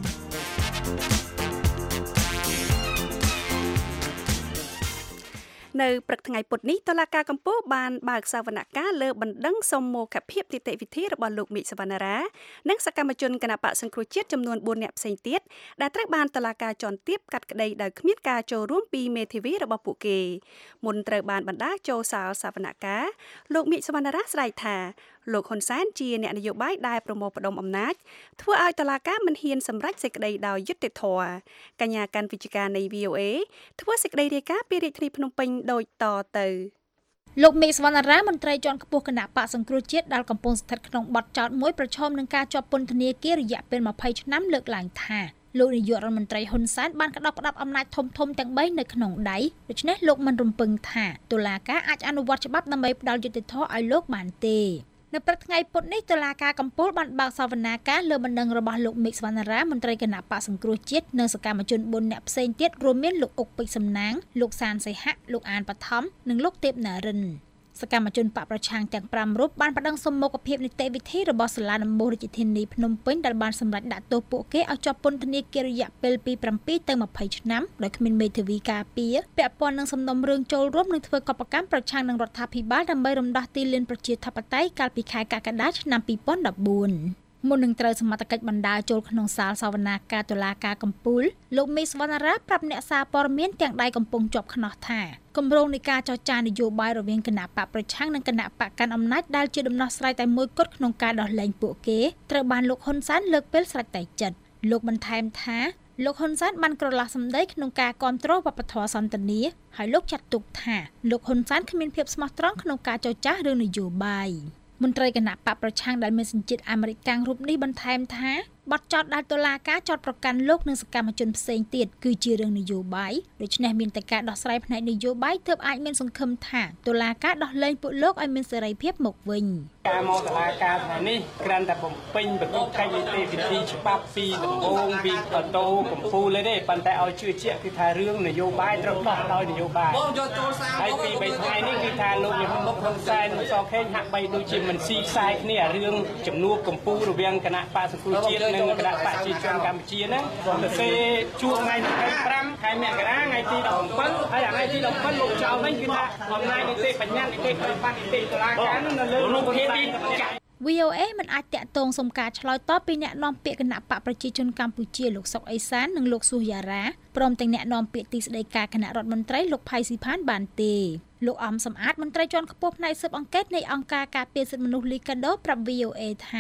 នៅព្រឹកថ្ងៃពុធនេះតុលាការកំពូលបានបើកសវនកម្មលើបណ្ដឹងសុំមោខភាពនីតិវិធីរបស់លោកមីក សវណ្ណារានិងសកម្មជនគណបកសង្គ្រោះជាតិចំនួនបួននាក់ផ្សេងទៀតដែលត្រូវបានតុលាការជាន់ទាបកាត់ក្តីដោយគ្មានការចូលរួមពីមេធាវីរបស់ពួកគេមុនត្រូវបានបណ្ដាចូលសាលសវនកម្មលោកមីក សវណ្ណារាស្រែកថាលោកហ៊ុនសែនជាអ្នកនយោបាយដែលប្រមូលផ្ដុំអំណាចធ្វើឲ្យតុលាការមិនហ៊ានសម្រេចសេចក្តីដោយយុត្តិធម៌កញ្ញាកាន់វិជ្ជការនៃ វី អូ เอ ធ្វើសេចក្តីរាយការណ៍ពីរាជធានីភ្នំពេញដូចតទៅលោកមេឃ សវណ្ណារាមន្ត្រីជាន់ខ្ពស់គណៈបកសង្គ្រោះជាតិដែលកំពុងស្ថិតក្នុងបទចោទមួយប្រឈមនឹងការជាប់ពន្ធនាគាររយៈពេលម្ភៃឆ្នាំលើកឡើងថាលោកនាយករដ្ឋមន្ត្រីហ៊ុនសែនបានក្តាប់ក្តាប់អំណាចធំធំទាំងបីនៅក្នុងដៃដូច្នេះលោកមិនរំពឹងថាតុលាការអាចអនុវត្តច្បាប់ដើម្បីផ្ដល់យុត្តិធម៌ឲ្យលោកបានទេនៅព្រឹកថ្ងៃពុធនេះតុលាការកំពូលបានបើកសវនាការលើបណ្ដឹងរបស់លោកមេឃ សវណ្ណារាមន្ត្រីគណៈបកសង្គ្រោះជាតិនិងសកម្មជនបួននាក់ផ្សេងទៀតរួមមានលោកអុកពេជ្រសំណាងលោកសានសីហៈលោកអានបឋមនិងលោកទេពណារិនសកម្មជនបកប្រឆាំងទាំងប្រាំរូបបានប្តឹងសុំមុខភាពនីតិវិធីរបស់សាលាដំបូងរាជធានីភ្នំពេញដែលបានសម្រេចដាក់ទោសពួកគេឲ្យជាប់ពន្ធនាគាររយៈពេលពីប្រាំពីរទៅម្ភៃឆ្នាំដោយគ្មានមេធាវីការពារពាក់ព័ន្ធនឹងសំណុំរឿងចូលរួមនឹងធ្វើកបកម្មប្រឆាំងនឹងរដ្ឋាភិបាលដើម្បីរំដោះទីលានប្រជាធិបតេយ្យកាលពីខែកក្កដាឆ្នាំពីរពាន់ដប់បួនមុននឹងត្រូវសមត្ថកិច្ចបណ្ដាលចូលក្នុងសាលសវនាការតុលាការកំពូលលោកមេឃ សវណ្ណារាប្រាប់អ្នកសារព័ត៌មានទាំងដៃកំពុងជាប់ខ្នោះថាគម្រោងនៃការចរចានយោបាយរវាងគណៈបកប្រឆាំងនិងគណៈបកកាន់អំណាចដែលជាដំណោះស្រាយតែមួយគត់ក្នុងការដោះលែងពួកគេត្រូវបានលោកហ៊ុនសែនលើកពេលស្រេចតែចិត្តលោកបន្ថែមថាលោកហ៊ុនសែនបានក្រឡាស់សម្ដីក្នុងការគាំទ្រវប្បធម៌សន្តិនិកហើយលោកចាត់ទុកថាលោកហ៊ុនសែនគ្មានភាពស្មោះត្រង់ក្នុងការចរចារឿងនយោបាយមន្ត្រីគណៈបកប្រឆាំងដែលមានសញ្ជាតិអាមេរិកកាំងរូបនេះបន្ថែមថាបទចោទដែលតុលាការចោទប្រកាន់លោកនិងសកម្មជនផ្សេងទៀតគឺជារឿងនយោបាយដូច្នេះមានតែការដោះស្រាយផ្នែកនយោបាយទើបអាចមានសង្ឃឹមថាតុលាការដោះលែងពួកលោកឲ្យមានសេរីភាពមកវិញការមកតុលាការថ្ងៃនេះគ្រាន់តែបំពេញបន្ទុកកិច្ចនីតិវិធីច្បាប់ពីដំបូងពីតតោកំពូលទេប៉ុន្តែឲ្យជឿជាក់គឺថារឿងនយោបាយត្រូវដោះដោយនយោបាយហើយពីបីថ្ងៃនេះគឺថាលោកនាយករដ្ឋមន្ត្រីហ៊ុនសែនសខេងហាក់បីដូចជាមិនស៊ីខ្សែគ្នារឿងចំនួនកំពូលរវាងគណៈបកសង្គ្រោះជាតិនិងគណៈបកប្រជាជនកម្ពុជាហ្នឹងទៅសេជួបថ្ងៃទីប្រាំខែមករាថ្ងៃទីដប់ប្រាំហើយថ្ងៃទីដប់ប្រាំលោកចៅវិញគឺថាអំណាចនីតិបញ្ញត្តិនីតិបរិបត្តិនីតិតុលាការនោះនៅលើរូបភាពនេះវី អូ เอ មិនអាចតាក់ទងសុំការឆ្លើយតបពីអ្នកនាំពាក្យគណៈបកប្រជាជនកម្ពុជាលោកសុកអេសាននិងលោកស៊ូយ៉ារ៉ាព្រមទាំងអ្នកនាំពាក្យទីស្តីការគណៈរដ្ឋមន្ត្រីលោកផៃស៊ីផានបានទេលោកអំសំអាតមន្ត្រីជាន់ខ្ពស់ផ្នែកស៊ើបអង្កេតនៃអង្គការការពារសិទ្ធិមនុស្សលីកាដូប្រាប់ វី អូ เอ ថាក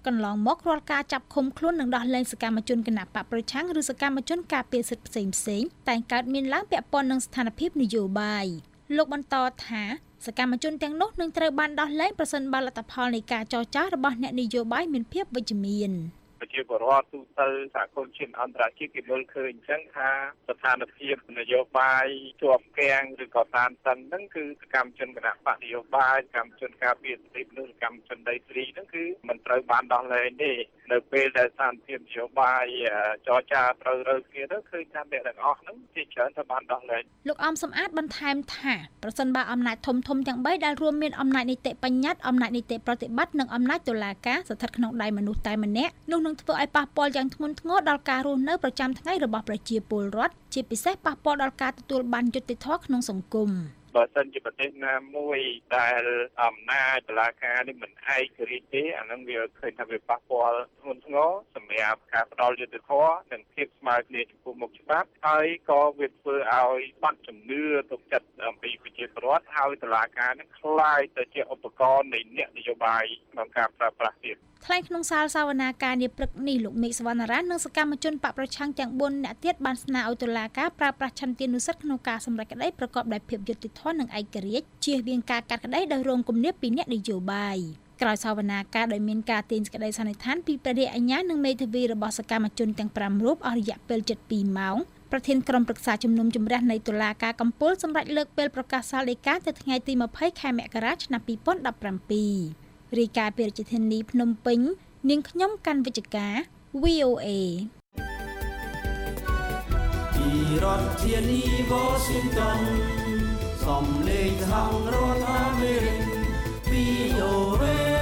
កន្លងមករាល់ការចាប់ឃុំខ្លួននិងដោះលែងសកម្មជនគណបកប្រឆាំងឬសកម្មជនការពារសិទ្ធិផ្សេងផ្សេងតែកើតមានឡើងពាក់ព័ន្ធនឹងស្ថានភាពនយោបាយលោកបន្តថាសកម្មជនទាំងនោះនឹងត្រូវបានដោះលែងប្រសិនបើលទ្ធផលនៃការចរចារបស់អ្នកនយោបាយមានភាពវិជ្ជមានប្រជាពលរដ្ឋទូទៅសហគមន៍ជាតិអន្តរជាតិគេមើលឃើញអញ្ចឹងថាស្ថានភាពនយោបាយជាប់គាំងឬក៏តានតឹងហ្នឹងគឺសកម្មជនគណបកនយោបាយសកម្មជនការពារសិទ្ធិមនុស្សសកម្មជនដីធ្លីហ្នឹងគឺមិនត្រូវបានដោះលែងទេនៅពេលដែលស្ថានភាពនយោបាយចរចាត្រូវរើគ្នាទៅឃើញថាអ្នកទាំងអស់ហ្នឹងជាច្រើនត្រូវបានដោះលែងលោកអំសំអាតបន្ថែមថាប្រសិនបើអំណាចធំធំទាំងបីដែលរួមមានអំណាចនីតិបញ្ញត្តិអំណាចនីតិប្រតិបត្តិនិងអំណាចតុលាការស្ថិតក្នុងដៃមនុស្សតែម្នាក់នោះនឹងធ្វើឲ្យប៉ះពាល់យ៉ាងធ្ងន់ធ្ងរដល់ការរស់នៅប្រចាំថ្ងៃរបស់ប្រជាពលរដ្ឋជាពិសេសប៉ះពាល់ដល់ការទទួលបានយុត្តិធម៌ក្នុងសង្គមបើសិនជាប្រទេសណាមួយដែលអំណាចតុលាការនេះមិនឯករាជ្យទេអានឹងវាឃើញថាវាប៉ះពាល់ធ្ងន់ធ្ងរសម្រាប់ការផ្ដល់យុត្តិធម៌និងភាពស្មើគ្នាចំពោះមុខច្បាប់ហើយក៏វាធ្វើឲ្យបាត់ជំនឿទុកចិត្តអំពីប្រជាពលរដ្ឋហើយតុលាការនឹងคล้ายទៅជាឧបករណ៍នៃអ្នកនយោបាយក្នុងការប្រើប្រាស់ទៀតថ្លែងក្នុងសាលសវនាការនាព្រឹកនេះលោកមេឃសវណ្ណរានិងសកម្មជនបកប្រឆាំងទាំងបួនអ្នកទៀតបានស្នើឲ្យតុលាការប្រើប្រាស់ឆន្ទានុសិទ្ធិក្នុងការសម្រេចក្តីប្រកបដោយភាពយុត្តិធម៌និងឯករាជ្យជៀសវាងការកាត់ក្តីដោយរងគំនាបពីអ្នកនយោបាយក្រោយសវនាការដោយមានការទាញសេចក្តីសន្និដ្ឋានពីព្រះរាជអាជ្ញានិងមេធាវីរបស់សកម្មជនទាំងប្រាំរូបអស់រយៈពេលជិតពីរម៉ោងប្រធានក្រុមប្រឹក្សាជំនុំជម្រះនៃតុលាការកំពូលសម្រេចលើកពេលប្រកាសសាលដីកាទៅថ្ងៃទីម្ភៃខែមករាឆ្នាំពីរពាន់ដប់ប្រាំពីររាយការណ៍ពីរាជធានីភ្នំពេញនាងខ្ញុំកាន់វិជ្ជការ វី អូ เอពីរដ្ឋធានី Washington សំឡេងសហរដ្ឋអាមេរិក វី អូ เอ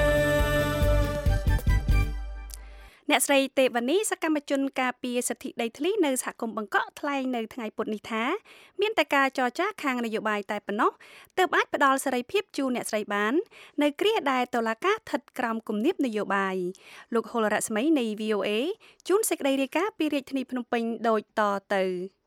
អ្នកស្រីទេវនីសកម្មជនការពារសិទ្ធិដីធ្លីនៅសហគមន៍បង្កក់ថ្លែងនៅថ្ងៃពុធនេះថាមានតែការចរចាខាងនយោបាយតែប៉ុណ្ណោះទើបអាចផ្ដល់សេរីភាពជូនអ្នកស្រីបាននៅគ្រាដែលតុលាការស្ថិតក្រោមគំនាបនយោបាយលោកហុលរស្មីនៃ វី អូ เอ ជូនសេចក្តីរាយការណ៍ពីរាជធានីភ្នំពេញដូចតទៅ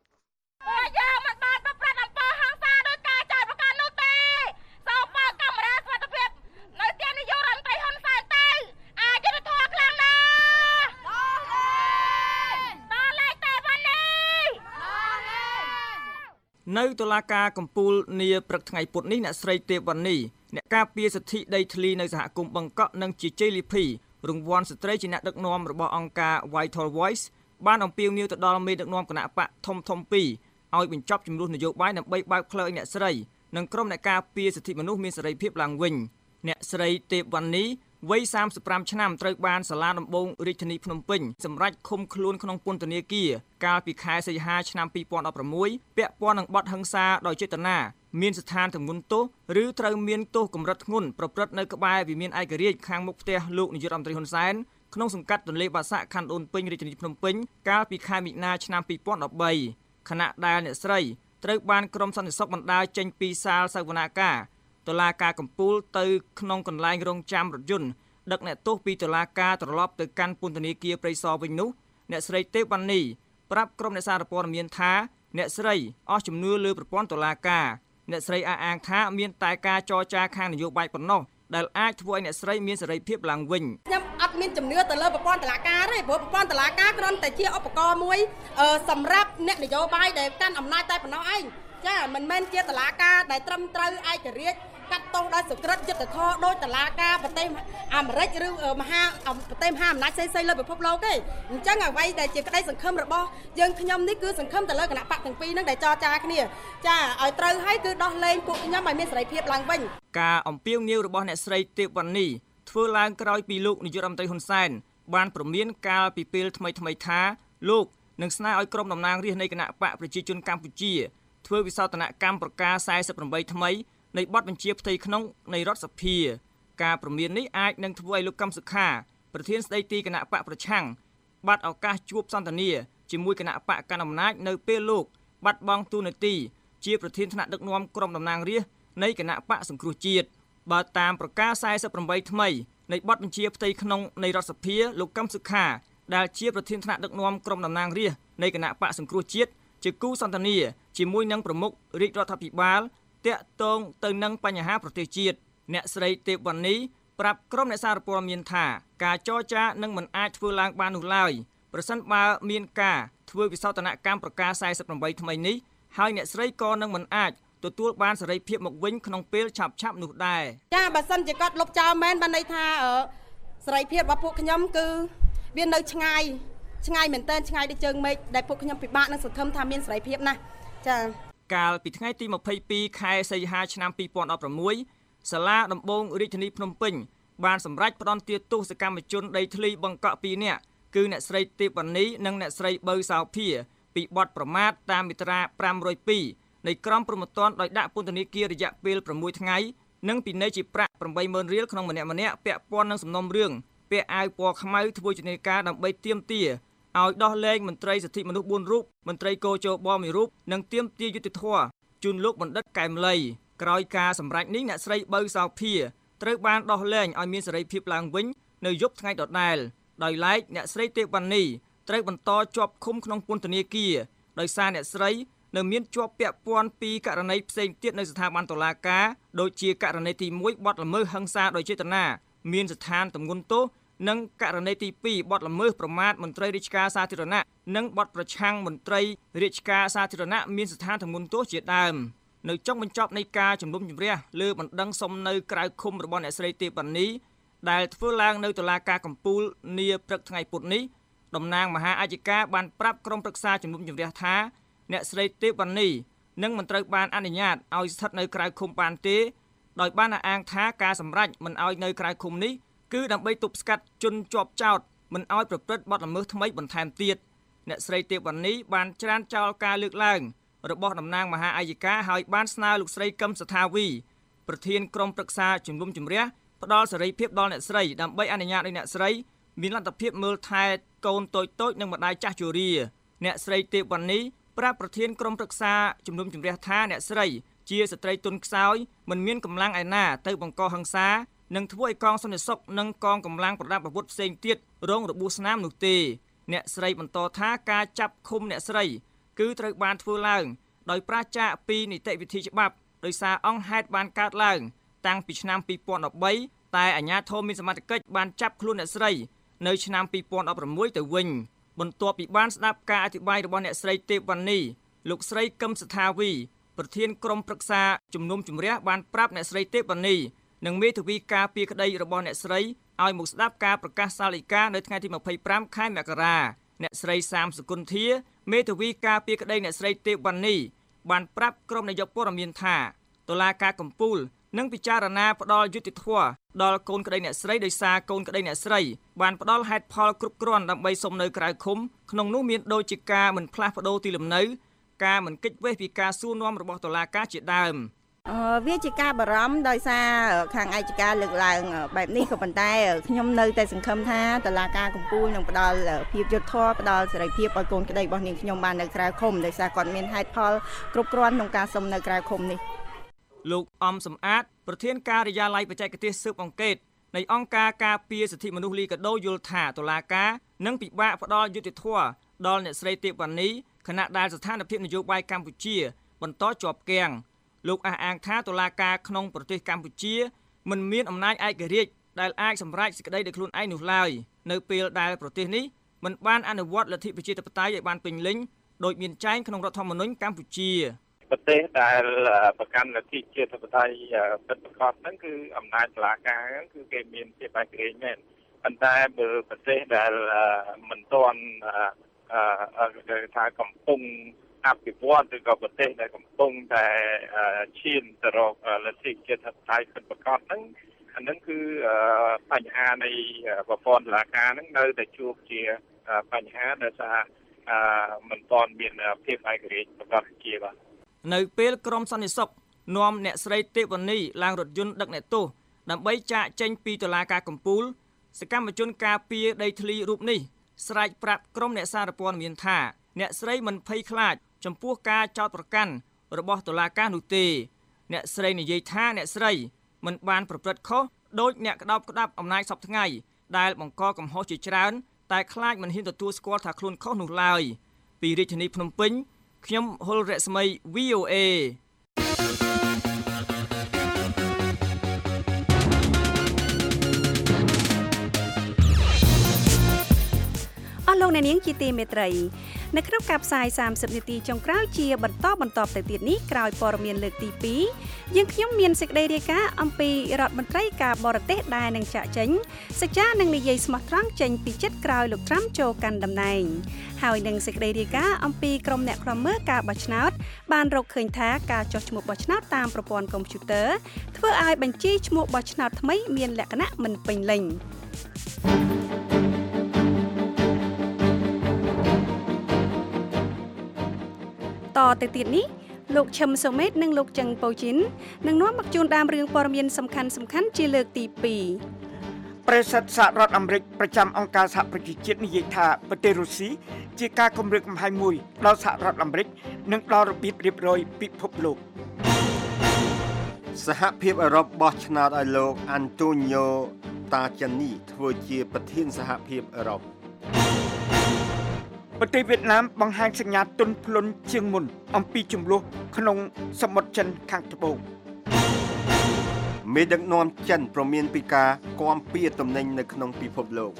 នៅតុលាការកំពូលនាព្រឹកថ្ងៃពុធនេះអ្នកស្រីទេវវណ្ណីអ្នកការពារសិទ្ធិដីធ្លីនៅសហគមន៍បង្កក់និងជាជ័យលីភីរង្វាន់ស្ត្រីជាអ្នកដឹកនាំរបស់អង្គការ Vital Voice បានអំពាវនាវទៅដល់មេដឹកនាំគណៈបកធំធំពីរឲ្យបញ្ចប់ចំនួននយោបាយដើម្បីបើកផ្លូវឲ្យអ្នកស្រីនិងក្រុមអ្នកការពារសិទ្ធិមនុស្សមានសេរីភាពឡើងវិញអ្នកស្រីទេពវណ្ណីវ័យសាមសិបប្រាំឆ្នាំត្រូវបានសាលាដំបងរាជធានីភ្នំពេញសម្រេចឃុំខ្លួនក្នុងពន្ធនាគារកាលពីខែសីហាឆ្នាំពីរពាន់ដប់ប្រាំមួយពាក់ព័ន្ធនឹងបទហិង្សាដោយចេតនាមានស្ថានទម្ងន់ទោសឬត្រូវមានទោសកម្រិតធ្ងន់ប្រព្រឹត្តនៅក្បែរវិមានឯករាជ្យខាងមុខផ្ទះលោកនាយករដ្ឋមន្ត្រីហ៊ុនសែនក្នុងសង្កាត់ទន្លេបាសាក់ខណ្ឌដូនពេញរាជធានីភ្នំពេញកាលពីខែមិនិនាឆ្នាំពីរពាន់ដប់បីខណៈដែលអ្នកស្រីត្រូវបានក្រុមសន្តិសុខបណ្ដាលចេញពីសាលសវនាការតុលាការកំពូលទៅក្នុងកន្លែងរងចាំរថយន្តដឹកអ្នកទោសពីតុលាការត្រឡប់ទៅកាន់ពន្ធនាគារព្រៃសរវិញនោះអ្នកស្រីទេពវណ្ណីប្រាប់ក្រុមអ្នកសារព័ត៌មានថាអ្នកស្រីអស់ជំនឿលើប្រព័ន្ធតុលាការអ្នកស្រីអះអាងថាមានតែការចរចាខាងនយោបាយប៉ុណ្ណោះដែលអាចធ្វើឲ្យអ្នកស្រីមានសេរីភាពឡើងវិញខ្ញុំអត់មានជំនឿទៅលើប្រព័ន្ធតុលាការទេព្រោះប្រព័ន្ធតុលាការគ្រាន់តែជាឧបករណ៍មួយសម្រាប់អ្នកនយោបាយដែលកាន់អំណាចតែប៉ុណ្ណោះឯងចាមិនមែនជាតុលាការដែលត្រឹមត្រូវឯករាជ្យកាត់ទោសដោយសុក្រិតយុត្តិធម៌ដោយតុលាការប្រទេសអាមេរិកឬមហាប្រទេសមហាអំណាចផ្សេងៗលើពិភពលោកទេអញ្ចឹងអ្វីដែលជាក្តីសង្ឃឹមរបស់យើងខ្ញុំនេះគឺសង្ឃឹមទៅលើគណៈបកទាំងពីរហ្នឹងដែលចរចាគ្នាចាឲ្យត្រូវឲ្យគឺដោះលែងពួកខ្ញុំឲ្យមានសេរីភាពឡើងវិញការអំពាវនាវរបស់អ្នកស្រីទេពវណ្ណីធ្វើឡើងក្រោយពីលោកនាយករដ្ឋមន្ត្រីហ៊ុនសែនបានព្រមានកាលពីពេលថ្មីថ្មីថាលោកនឹងស្នើឲ្យក្រុមតំណាងរាស្ត្រនៃគណៈបកប្រជាជនកម្ពុជាធ្វើវិសោធនកម្មប្រកាសសែសិបប្រាំបីថ្មីនៃបទបញ្ជាផ្ទៃក្នុងនៃរដ្ឋសភាការព្រមាននេះអាចនឹងធ្វើឲ្យលោកកឹមសុខាប្រធានស្ដីទីគណៈបកប្រឆាំងបាត់ឱកាសជួបសន្ទនាជាមួយគណៈបកកណ្ដាលអំណាចនៅពេលលោកបាត់បង់តួនាទីជាប្រធានថ្នាក់ដឹកនាំក្រុមតំណាងរាស្ត្រនៃគណៈបកសង្គ្រោះជាតិបើតាមប្រកាសសែសិបប្រាំបីថ្មីនៃបទបញ្ជាផ្ទៃក្នុងនៃរដ្ឋសភាលោកកឹមសុខាដែលជាប្រធានថ្នាក់ដឹកនាំក្រុមតំណាងរាស្ត្រនៃគណៈបកសង្គ្រោះជាតិជាគូសន្ទនាជាមួយនឹងប្រមុខរាជរដ្ឋាភិបាលតាក់ទងទៅនឹងបញ្ហាប្រទេសជាតិអ្នកស្រីទេពវណ្ណីប្រាប់ក្រុមអ្នកសារព័ត៌មានថាការចរចានឹងមិនអាចធ្វើឡើងបាននោះឡើយប្រសិនបើមានការធ្វើវិសោធនកម្មប្រការสี่สิบแปดថ្មីនេះហើយអ្នកស្រីក៏នឹងមិនអាចទទួលបានសេរីភាពមកវិញក្នុងពេលឆាប់ឆាប់នោះដែរចាបើសិនជាគាត់លុបចោលមែនបានន័យថាសេរីភាពរបស់ពួកខ្ញុំគឺវានៅឆ្ងាយឆ្ងាយមែនទែនឆ្ងាយដូចជើងមេឃដែលពួកខ្ញុំពិបាកនឹងសង្ឃឹមថាមានសេរីភាពណាស់ចាកាលពីថ្ងៃទីยี่สิบสองខែសីហាឆ្នាំยี่สิบสิบหกសាលាដំបងរាជធានីភ្នំពេញបានសម្រេចផ្តន្ទាទោសកម្មជនដីធ្លីបង្កក់ពីរនាក់គឺអ្នកស្រីទេពវណ្ណីនិងអ្នកស្រីបើសោភាពីបទប្រមាថតាមមាត្រាfive oh twoនៃក្រមព្រហ្មទណ្ឌដោយដាក់ពន្ធនាគាររយៈពេលsixថ្ងៃនិងពិន័យជាប្រាក់eightម៉ឺនរៀលក្នុងម្នាក់ម្នាក់ពាក់ព័ន្ធនឹងសំណុំរឿងពាក់អាវពណ៌ខ្មៅធ្វើជានាការដើម្បីទាមទារឲ្យដោះលែងមន្ត្រីសិទ្ធិមនុស្សfourរូបមន្ត្រីកោជបមួយរូបនិងទាមទារយុត្តិធម៌ជូនលោកបណ្ឌិតកែមលីក្រោយការសម្រេចនេះអ្នកស្រីបើសោភាត្រូវបានដោះលែងឲ្យមានសេរីភាពឡើងវិញនៅយប់ថ្ងៃដដែលដោយឡែកអ្នកស្រីទេពវណ្ណីត្រូវបន្តជាប់ឃុំក្នុងពន្ធនាគារដោយសារអ្នកស្រីនៅមានជាប់ពាក់ព័ន្ធពីករណីផ្សេងទៀតនៅស្ថាប័នតុលាការដូចជាករណីទីoneបទល្មើសហិង្សាដោយចេតនាមានស្ថានទម្ងន់ទោសនិងករណីទីtwoបទល្មើសប្រមាថមន្ត្រីរាជការសាធារណៈនិងបទប្រឆាំងមន្ត្រីរាជការសាធារណៈមានស្ថានទម្ងន់ទោសជាដើមនៅចុងបញ្ចប់នៃការជំនុំជម្រះលើបណ្ដឹងសុំនៅក្រៅឃុំរបស់អ្នកស្រីទេពវណ្ណីដែលធ្វើឡើងនៅតុលាការកំពូលនាព្រឹកថ្ងៃពុធនេះតំណាងមហាអធិការបានប្រាប់ក្រុមប្រឹក្សាជំនុំជម្រះថាអ្នកស្រីទេពវណ្ណីនឹងមិនត្រូវបានអនុញ្ញាតឲ្យស្ថិតនៅក្រៅឃុំបានទេដោយបានអះអាងថាការសម្រេចមិនឲ្យនៅក្រៅឃុំនេះគឺដើម្បីទប់ស្កាត់ជនជាប់ចោទមិនឲ្យប្រព្រឹត្តបទល្មើសថ្មីបន្ថែមទៀតអ្នកស្រីទេពវណ្ណីបានច្រានចោលការលើកឡើងរបស់តំណាងមហាអធិការហើយបានស្នើលោកស្រីកឹមសថាវីប្រធានក្រុមប្រឹក្សាជំនុំជម្រះផ្ដល់សេរីភាពដល់អ្នកស្រីដើម្បីអនុញ្ញាតឲ្យអ្នកស្រីមានលទ្ធភាពមើលថែកូនតូចតូចនិងម្ដាយចាស់ជរាអ្នកស្រីទេពវណ្ណីប្រាប់ប្រធានក្រុមប្រឹក្សាជំនុំជម្រះថាអ្នកស្រីជាស្ត្រីទុនខ្សោយមិនមានកម្លាំងឯណាទៅបង្កហិង្សានិងធ្វើឲ្យកងសន្តិសុខនិងកងកម្លាំងប្រដាប់អាវុធផ្សេងទៀតរងរបួសស្នាមនោះទេអ្នកស្រីបន្តថាការចាប់ឃុំអ្នកស្រីគឺត្រូវបានធ្វើឡើងដោយប្រាចាកពីនីតិវិធីច្បាប់ដោយសារអង្គហេតុបានកើតឡើងតាំងពីឆ្នាំtwo thousand thirteenតែអាជ្ញាធរមានសមត្ថកិច្ចបានចាប់ខ្លួនអ្នកស្រីនៅឆ្នាំtwo thousand sixteenទៅវិញបន្ទាប់ពីបានស្ដាប់ការអធិប្បាយរបស់អ្នកស្រីទេពវណ្ណីលោកស្រីកឹមសថាវីប្រធានក្រុមប្រឹក្សាជំនុំជម្រះបានប្រាប់អ្នកស្រីទេពវណ្ណីនិងមេធាវីការពារក្តីរបស់អ្នកស្រីឲ្យមកស្ដាប់ការប្រកាសសាលដីកានៅថ្ងៃទីtwenty-fiveខែមករាអ្នកស្រីសាមសុគន្ធាមេធាវីការពារក្តីអ្នកស្រីទេពវណ្ណីបានប្រាប់ក្រុមនាយកព័ត៌មានថាតុលាការកំពូលនឹងពិចារណាផ្ដល់យុត្តិធម៌ដល់កូនក្តីអ្នកស្រីដោយសារកូនក្តីអ្នកស្រីបានផ្ដល់ហេតុផលគ្រប់គ្រាន់ដើម្បីសុំនៅក្រៅឃុំក្នុងនោះមានដូចជាការមិនផ្លាស់ប្ដូរទីលំនៅការមិនគេចវេះពីការសួរនាំរបស់តុលាការជាដើមវាជាការបារម្ភដោយសារខាងឯកការលើកឡើងបែបនេះក៏ប៉ុន្តែខ្ញុំនៅតែសង្ឃឹមថាតុលាការកំពូលនឹងផ្ដល់ភាពយុត្តិធម៌ផ្ដល់សេរីភាពឲ្យកូនក្តីរបស់នាងខ្ញុំបាននៅក្រៅឃុំដោយសារគាត់មានហេតុផលគ្រប់គ្រាន់ក្នុងការសុំនៅក្រៅឃុំនេះលោកអំសំអាតប្រធានការិយាល័យបច្ចេកទេសស៊ើបអង្កេតនៃអង្គការការពារសិទ្ធិមនុស្សលីកាដូយល់ថាតុលាការនឹងពិបាកផ្ដល់យុត្តិធម៌ដល់អ្នកស្រីទេពវណ្ណីខណៈដែលស្ថានភាពនយោបាយកម្ពុជាបន្តជាប់គាំងលោកអះអាងថាតុលាការក្នុងប្រទេសកម្ពុជាមិនមានអំណាចឯករាជ្យដែលអាចសម្រេចសេចក្តីដោយខ្លួនឯងនោះឡើយនៅពេលដែលប្រទេសនេះមិនបានអនុវត្តលទ្ធិប្រជាធិបតេយ្យឲ្យបានពេញលេញដោយមានចែងក្នុងរដ្ឋធម្មនុញ្ញកម្ពុជាប្រទេសដែលប្រកាន់លទ្ធិប្រជាធិបតេយ្យពិតប្រាកដហ្នឹងគឺអំណាចតុលាការហ្នឹងគឺគេមានភាពឯករាជ្យមែនប៉ុន្តែបើប្រទេសដែលមិនទាន់អឺថាកំពុងអភិវឌ្ឍឬក៏ប្រទេសដែលកំពុងតែឈានទៅរកលទ្ធិប្រជាធិបតេយ្យពិតប្រាកដហ្នឹងអាហ្នឹងគឺបញ្ហានៃប្រព័ន្ធតុលាការហ្នឹងនៅតែជួបជាបញ្ហាដោយសារមិនទាន់មានភាពឯករាជ្យប្រកបជាបាទនៅពេលក្រមសន្តិសុខនាំអ្នកស្រីទេពវណ្ណីឡើងរថយន្តដឹកអ្នកទោសដើម្បីចាកចេញពីតុលាការកំពូលសកម្មជនការពារដីធ្លីរូបនេះស្រែកប្រាប់ក្រុមអ្នកសារព័ត៌មានថាអ្នកស្រីមិនភ័យខ្លាចចំពោះការចោទប្រកាន់របស់តុលាការនោះទេអ្នកស្រីនិយាយថាអ្នកស្រីមិនបានប្រព្រឹត្តខុសដោយអ្នកក្តោបក្តាប់អំណាចសពថ្ងៃដែលបង្កកំហុសជាច្រើនតែខ្លាចមិនហ៊ានទទួលស្គាល់ថាខ្លួនខុសនោះឡើយពីរាជធានីភ្នំពេញខ្ញុំហុលរស្មី វី អូ เอអ្នកនាងជាទីមេត្រីនៅក្នុងការផ្សាយសាមសិបនាទីចុងក្រោយជាបន្តបន្តទៅទៀតនេះក្រោយព័ត៌មានលើកទីពីរយើងខ្ញុំមានសេចក្តីរាយការណ៍អំពីរដ្ឋមន្ត្រីការបរទេសដែលនឹងចាក់ចេញសេចក្តីនឹងនិយាយស្មោះត្រង់ចេញពីចិត្តក្រោយលោកត្រាំចូលកាន់តំណែងហើយនឹងសេចក្តីរាយការណ៍អំពីក្រុមអ្នកឃ្លាំមើលការបោះឆ្នោតបានរកឃើញថាការចុះឈ្មោះបោះឆ្នោតតាមប្រព័ន្ធកុំព្យូទ័រធ្វើឲ្យបញ្ជីឈ្មោះបោះឆ្នោតថ្មីមានលក្ខណៈមិនពេញលេញតទៅទៀតនេះលោកឈឹមសូមេតនិងលោកចឹងប៉ូជីននឹងនាំមកជូនតាមរឿងព័ត៌មានសំខាន់សំខាន់ជាលើកទីពីរប្រេសិតសហរដ្ឋអាមេរិកប្រចាំអង្គការសហប្រជាជាតិនិយាយថាប្រទេសរុស្ស៊ីជាការគំរាមកំហែងមួយដល់សហរដ្ឋអាមេរិកនិងដល់របៀបរៀបរយពិភពលោកសហភាពអឺរ៉ុបបោះឆ្នោតឲ្យលោកអាន់តូញ៉ូតាចានីធ្វើជាប្រធានសហភាពអឺរ៉ុបប្រទេសវៀតណាមបង្ហាញសញ្ញាទន់ភ្លន់ជាងមុនអំពីចំនួនក្នុងសមុទ្រចិនខាងត្បូងមេដឹកនាំចិនប្រមានពីការគាំពៀទំនិញនៅក្នុងពិភពលោក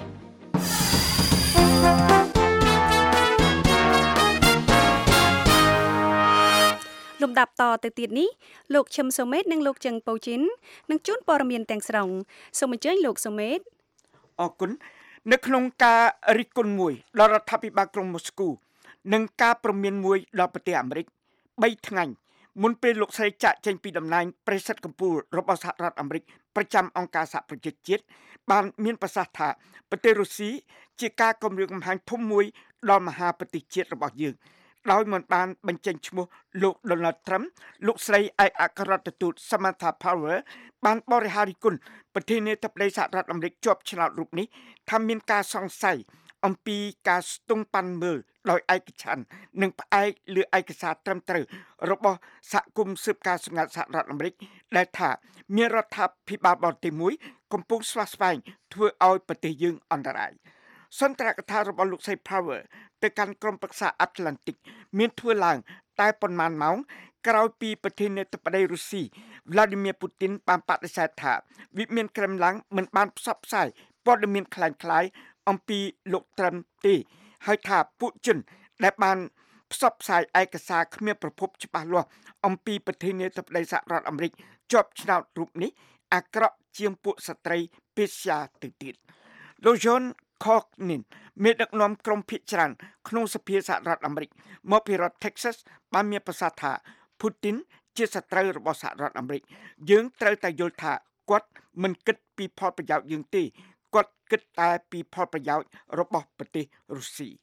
លំដាប់តទៅទៀតនេះលោកឈឹមសូមេតនិងលោកចឹងប៉ូជីននឹងជូនព័ត៌មានទាំងស្រុងសូមអញ្ជើញលោកសូមេតអរគុណនៅក្នុងការរិះគន់មួយដល់រដ្ឋាភិបាលក្រុងម៉ូស្គូនិងការព្រមានមួយដល់ប្រទេសអាមេរិកបីថ្ងៃមុនពេលលោកស្រីចាក់ចេញពីតំណែងប្រេសិតកំពូលរបស់សហរដ្ឋអាមេរិកប្រចាំអង្គការសហប្រជាជាតិបានមានប្រសាសន៍ថាប្រទេសរុស្ស៊ីជាការគំរាមកំហែងធំមួយដល់មហាប្រទេសជាតិរបស់យើងដោយមិនបានបញ្ចេញឈ្មោះលោក Donald Trump លោកស្រីឯកអគ្គរដ្ឋទូត Samantha Power បានបរិហារិគុណប្រធានាធិបតីសហរដ្ឋអាមេរិកជាប់ឆ្នោតរូបនេះថាមានការសង្ស័យអំពីការស្ទង់ប៉ាន់មើលដោយឯកច្ឆន្ទនិងផ្អែកលើឯកសារត្រឹមត្រូវរបស់សហគមន៍ស៊ើបការសម្ងាត់សហរដ្ឋអាមេរិកដែលថាមានរដ្ឋាភិបាលបរទេសមួយកំពុងស្វាស្វែងធ្វើឲ្យប្រទេសយើងអន្តរាយសន្ទរកថារបស់លោកស្រី Power ទៅកាន់ក្រុមប្រឹក្សាអាត្លង់តិកមានធ្វើឡើងតែប៉ុន្មានម៉ោងក្រោយពីប្រធានាធិបតីរុស្ស៊ី Vladimir Putin បានបដិសេធថាវិមានក្រែមឡាំងមិនបានផ្សព្វផ្សាយព័ត៌មានคล้ายៗអំពីលោកត្រាំទេហើយថាពួកជនដែលបានផ្សព្វផ្សាយឯកសារគ្មានប្រភពច្បាស់លាស់អំពីប្រធានាធិបតីសហរដ្ឋអាមេរិកជាប់ឆ្នោតរូបនេះអាក្រក់ជាងពួកស្ត្រីពេស្យាទៅទៀតលោក John Cornyn មេដឹកនាំក្រុមភាគច្រើនក្នុងសភាសហរដ្ឋអាមេរិកមកពីរដ្ឋ Texas បានមានប្រសាសន៍ថា Putin ជាសត្រូវរបស់សហរដ្ឋអាមេរិកយើងត្រូវតែយល់ថាគាត់មិនគិតពីផលប្រយោជន៍យើងទេគាត់គិតតែពីផលប្រយោជន៍របស់ប្រទេសរុស្ស៊ី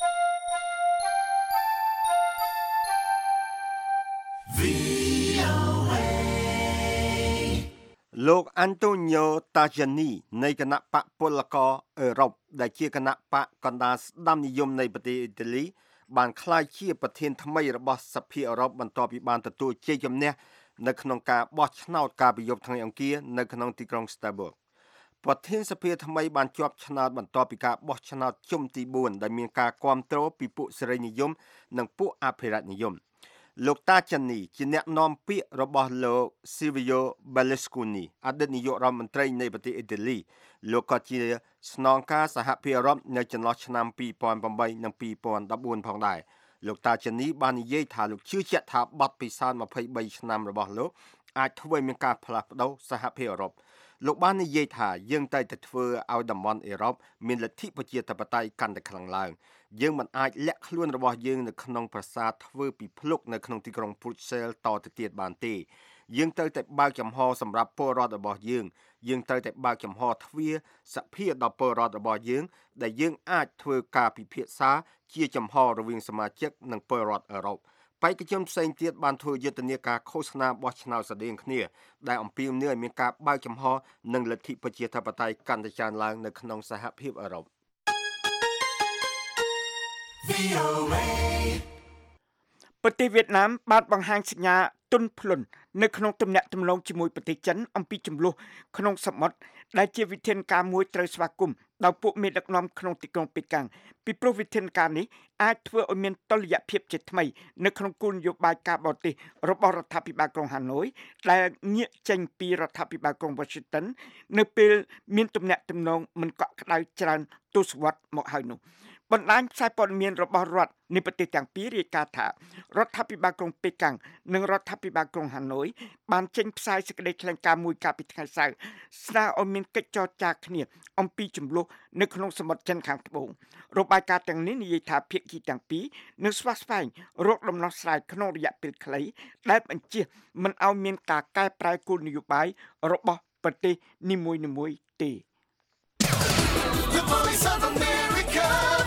លោកអាន់តូញ៉ូតាចានីនៃគណៈបកពលករអឺរ៉ុបដែលជាគណៈបកកណ្ដាលស្ដាំនិយមនៃប្រទេសអ៊ីតាលីបានក្លាយជាប្រធានថ្មីរបស់សភាអឺរ៉ុបបន្ទាប់ពីបានទទួលជ័យជំនះនៅក្នុងការបោះឆ្នោតកាលពីយប់ថ្ងៃអង្គារនៅក្នុងទីក្រុង Strasbourg ប្រធានសភាថ្មីបានជាប់ឆ្នោតបន្ទាប់ពីការបោះឆ្នោតជុំទីបួនដែលមានការគាំទ្រពីពួកសេរីនិយមនិងពួកអភិរក្សនិយមលោកតាចានីជាអ្នកនាំពាក្យរបស់លោក Silvio Berlusconi អតីតនាយករដ្ឋមន្ត្រីនៃប្រទេសអ៊ីតាលីលោកក៏ជាស្នងការសហភាពអឺរ៉ុបនៅចន្លោះឆ្នាំពីរពាន់ប្រាំបីនិងពីរពាន់ដប់បួនផងដែរលោកតាចានីបាននិយាយថាលោកជឿជាក់ថាបទពិសោធន៍ម្ភៃបីឆ្នាំរបស់លោកអាចធ្វើឲ្យមានការផ្លាស់ប្ដូរសហភាពអឺរ៉ុបលោកបាននិយាយថាយើងតែតែធ្វើឲ្យតំបន់អឺរ៉ុបមានលទ្ធិប្រជាធិបតេយ្យកាន់តែខ្លាំងឡើងយើងមិនអាចលាក់ខ្លួនរបស់យើងនៅក្នុងប្រាសាទធ្វើពីភ្លុកនៅក្នុងទីក្រុងព្រុចសែលតទៅទៀតបានទេយើងត្រូវតែបើកចំហសម្រាប់ពលរដ្ឋរបស់យើងយើងត្រូវតែបើកចំហទ្វារសភាដល់ពលរដ្ឋរបស់យើងដែលយើងអាចធ្វើការពិភាក្សាជាចំហរវាងសមាជិកនិងពលរដ្ឋអឺរ៉ុបបេក្ខជនផ្សេងទៀតបានធ្វើយុទ្ធនាការឃោសនាបោះឆ្នោតស្តីងគ្នាដែលអំពាវនាវឲ្យមានការបើកចំហនិងលទ្ធិប្រជាធិបតេយ្យកាន់តែច្រើនឡើងនៅក្នុងសហភាពអឺរ៉ុបប្រទេសវៀតណាមបានបង្ហាញសញ្ញាទន់ភ្លន់នៅក្នុងទំនាក់ទំនងជាមួយប្រទេសចិនអំពីចំនួនក្នុងសមុទ្រដែលជាវិធានការមួយត្រូវស្វាគមន៍ដោយពួកមេដឹកនាំក្នុងទីក្រុងប៉េកាំងពីព្រោះវិធានការនេះអាចធ្វើឲ្យមានតុល្យភាពជាថ្មីនៅក្នុងគោលនយោបាយការបរទេសរបស់រដ្ឋាភិបាលក្រុងហាណូយដែលងាកចេញពីរដ្ឋាភិបាលក្រុង Washington នៅពេលមានទំនាក់ទំនងមិនកក់ក្ដៅច្រើនទសវត្សរ៍មកហើយនោះបណ្ដាញផ្សាយព័ត៌មានរបស់រដ្ឋនៃប្រទេសទាំងពីររាយការណ៍ថារដ្ឋាភិបាលក្រុងប៉េកាំងនិងរដ្ឋាភិបាលក្រុងហាណូយបានចេញផ្សាយសេចក្តីថ្លែងការណ៍មួយកាលពីថ្ងៃសៅរ៍ស្នើឲ្យមានកិច្ចចរចាគ្នាអំពីចំនួននៅក្នុងសមុទ្រចិនខាងត្បូងរបាយការណ៍ទាំងនេះនិយាយថាភាគីទាំងពីរនឹងស្វាស្វែងរកដំណោះស្រាយក្នុងរយៈពេលខ្លីដែលបញ្ជាមិនឲ្យមានការកែប្រែគោលនយោបាយរបស់ប្រទេសនីមួយៗទេ The Voice of America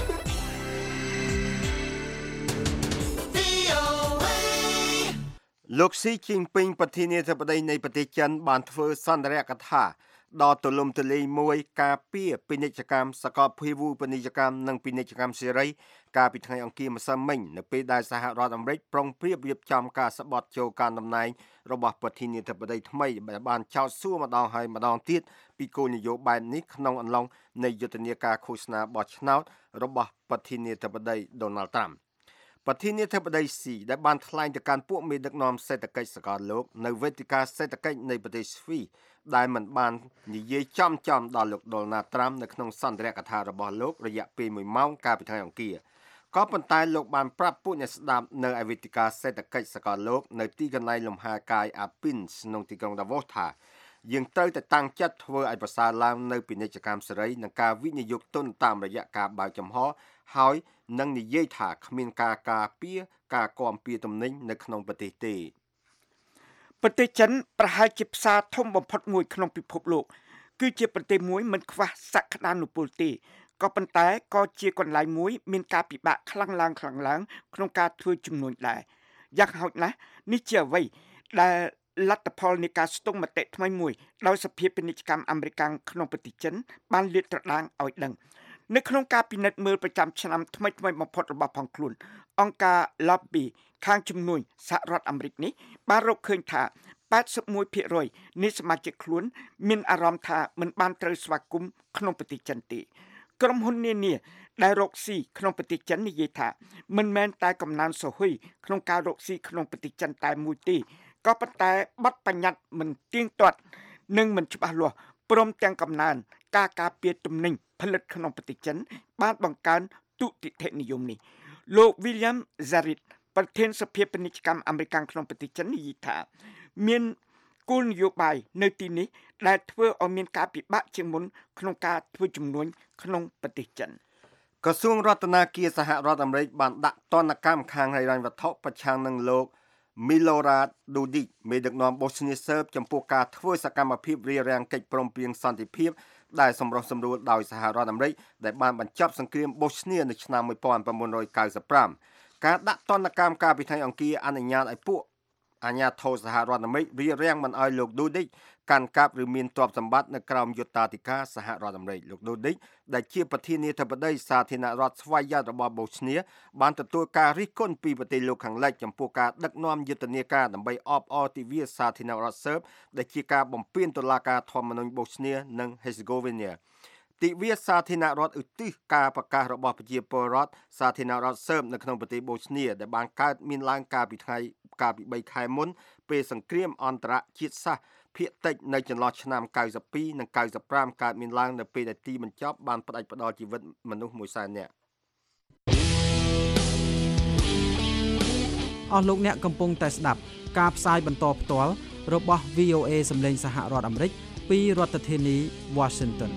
លោកស៊ីជីនពីងប្រធានាធិបតីនៃប្រទេសចិនបានធ្វើសន្ទរកថាដ៏ទូលំទូលាយមួយការពារពាណិជ្ជកម្មសកលភាវូបនីយកម្មនិងពាណិជ្ជកម្មសេរីកាលពីថ្ងៃអង្គារម្សិលមិញនៅពេលដែលសហរដ្ឋអាមេរិកប្រុងប្រៀបរៀបចំការស្បត់ចូលកាន់តំណែងរបស់ប្រធានាធិបតីថ្មីដែលបានចោទសួរម្ដងហើយម្ដងទៀតពីគោលនយោបាយនេះក្នុងអំឡុងនៃយុទ្ធនាការឃោសនាបោះឆ្នោតរបស់ប្រធានាធិបតី Donald Trumpប្រធានាធិបតីស៊ីដែលបានថ្លែងទៅកាន់ពួកមេដឹកនាំសេដ្ឋកិច្ចសកលលោកនៅវេទិកាសេដ្ឋកិច្ចនៃប្រទេសស្វីសដែលមិនបាននិយាយចំចំដល់លោក Donald Trump នៅក្នុងសន្ទរកថារបស់លោករយៈពេលមួយម៉ោងកាលពីថ្ងៃអង្គារក៏ប៉ុន្តែលោកបានប្រាប់ពួកអ្នកស្ដាប់នៅឯវេទិកាសេដ្ឋកិច្ចសកលលោកនៅទីកន្លែងលំហែកាយ Alpines ក្នុងទីក្រុង Davos ថាយើងត្រូវតែតាំងចិត្តធ្វើឲ្យប្រសើរឡើងនៅពាណិជ្ជកម្មសេរីនិងការវិនិយោគទុនតាមរយៈការបើកចំហហើយនឹងនិយាយថាគ្មានការការពារការគាំពៀទំនិញនៅក្នុងប្រទេសទេប្រទេសចិនប្រហែលជាផ្សារធំបំផុតមួយក្នុងពិភពលោកគឺជាប្រទេសមួយមិនខ្វះសក្តានុពលទេក៏ប៉ុន្តែក៏ជាកន្លែងមួយមានការពិបាកខ្លាំងឡើងខ្លាំងឡើងក្នុងការធ្វើជំនួញដែរយ៉ាងហោចណាស់នេះជាអ្វីដែលលទ្ធផលនៃការស្ទង់មតិថ្មីមួយដោយសភាពាណិជ្ជកម្មអាមេរិកក្នុងប្រទេសចិនបានលាតត្រដាងឲ្យដឹងនៅក្នុងការពិនិត្យមើលប្រចាំឆ្នាំថ្មីថ្មីបំផុតរបស់ផងខ្លួនអង្គការ Lobby ខាងជំនួយសហរដ្ឋអាមេរិកនេះបានរកឃើញថា八十一ភាគរយ នៃសមាជិកខ្លួនមានអារម្មណ៍ថាមិនបានត្រូវស្វាគមន៍ក្នុងប្រទេសចិនទេក្រុមហ៊ុននានាដែលរកស៊ីក្នុងប្រទេសចិននិយាយថាមិនមែនតែកំណើនសុហុយក្នុងការរកស៊ីក្នុងប្រទេសចិនតែមួយទេក៏ប៉ុន្តែបទបញ្ញត្តិមិនទៀងទាត់និងមិនច្បាស់លាស់ព្រមទាំងកំណើនការការពារទំនិញផលិតក្នុងប្រទេសចិនបានបង្កើនទុតិយនិយមនេះលោក William Zarit ប្រធានសភាពាណិជ្ជកម្មអាមេរិកក្នុងប្រទេសចិននិយាយថាមានគោលនយោបាយនៅទីនេះដែលធ្វើឲ្យមានការពិបាកជាងមុនក្នុងការធ្វើជំនួញក្នុងប្រទេសចិនក្រសួងរដ្ឋាភិបាលសហរដ្ឋអាមេរិកបានដាក់ទណ្ឌកម្មខាងហិរញ្ញវត្ថុប្រឆាំងនឹងលោក Milorad Dodik មេដឹកនាំបូស្នីសឺបចំពោះការធ្វើសកម្មភាពរារាំងកិច្ចព្រមព្រៀងសន្តិភាពដែលសម្រុះសម្រួលដោយសហរដ្ឋអាមេរិកដែលបានបញ្ចប់សង្គ្រាមបូស្នីនៅឆ្នាំmột nghìn chín trăm chín mươi lămការដាក់ទណ្ឌកម្មកាលពីថ្ងៃអង្គារអនុញ្ញាតឲ្យពួកអាជ្ញាធរសហរដ្ឋអាមេរិករារាំងមិនឲ្យលោក Dodik កាន់កាប់ឬមានទ្រព្យសម្បត្តិនៅក្រោមយុត្តាធិការសហរដ្ឋអាមេរិកលោក Dodik ដែលជាប្រធានាធិបតីសាធារណរដ្ឋស្វ័យយ័តរបស់បូស្នីបានទទួលការរិះគន់ពីប្រទេសលោកខាងលិចចំពោះការដឹកនាំយុទ្ធនាការដើម្បីអបអរទិវាសាធារណរដ្ឋសឺបដែលជាការបំពានតុលាការធម្មនុញ្ញបូស្នីនិង Herzegovinaទិវាសាធារណរដ្ឋឧទ្ទិសការប្រកាសរបស់ប្រជាពលរដ្ឋសាធារណរដ្ឋសឺបនៅក្នុងប្រទេសបូស្នីដែលបានកើតមានឡើងកាលពីថ្ងៃកាលពីបីខែមុនពេលសង្គ្រាមអន្តរជាតិសាសន៍ភាគតិចនៅចន្លោះឆ្នាំ92និង95កើតមានឡើងនៅពេលដែលទីបញ្ចប់បានផ្ដាច់ផ្ដល់ជីវិតមនុស្សមួយសែននាក់អស់លោកអ្នកកំពុងតែស្ដាប់ការផ្សាយបន្តផ្ទាល់របស់ វី អូ เอ សម្លេងសហរដ្ឋអាមេរិកពីរដ្ឋធានី Washington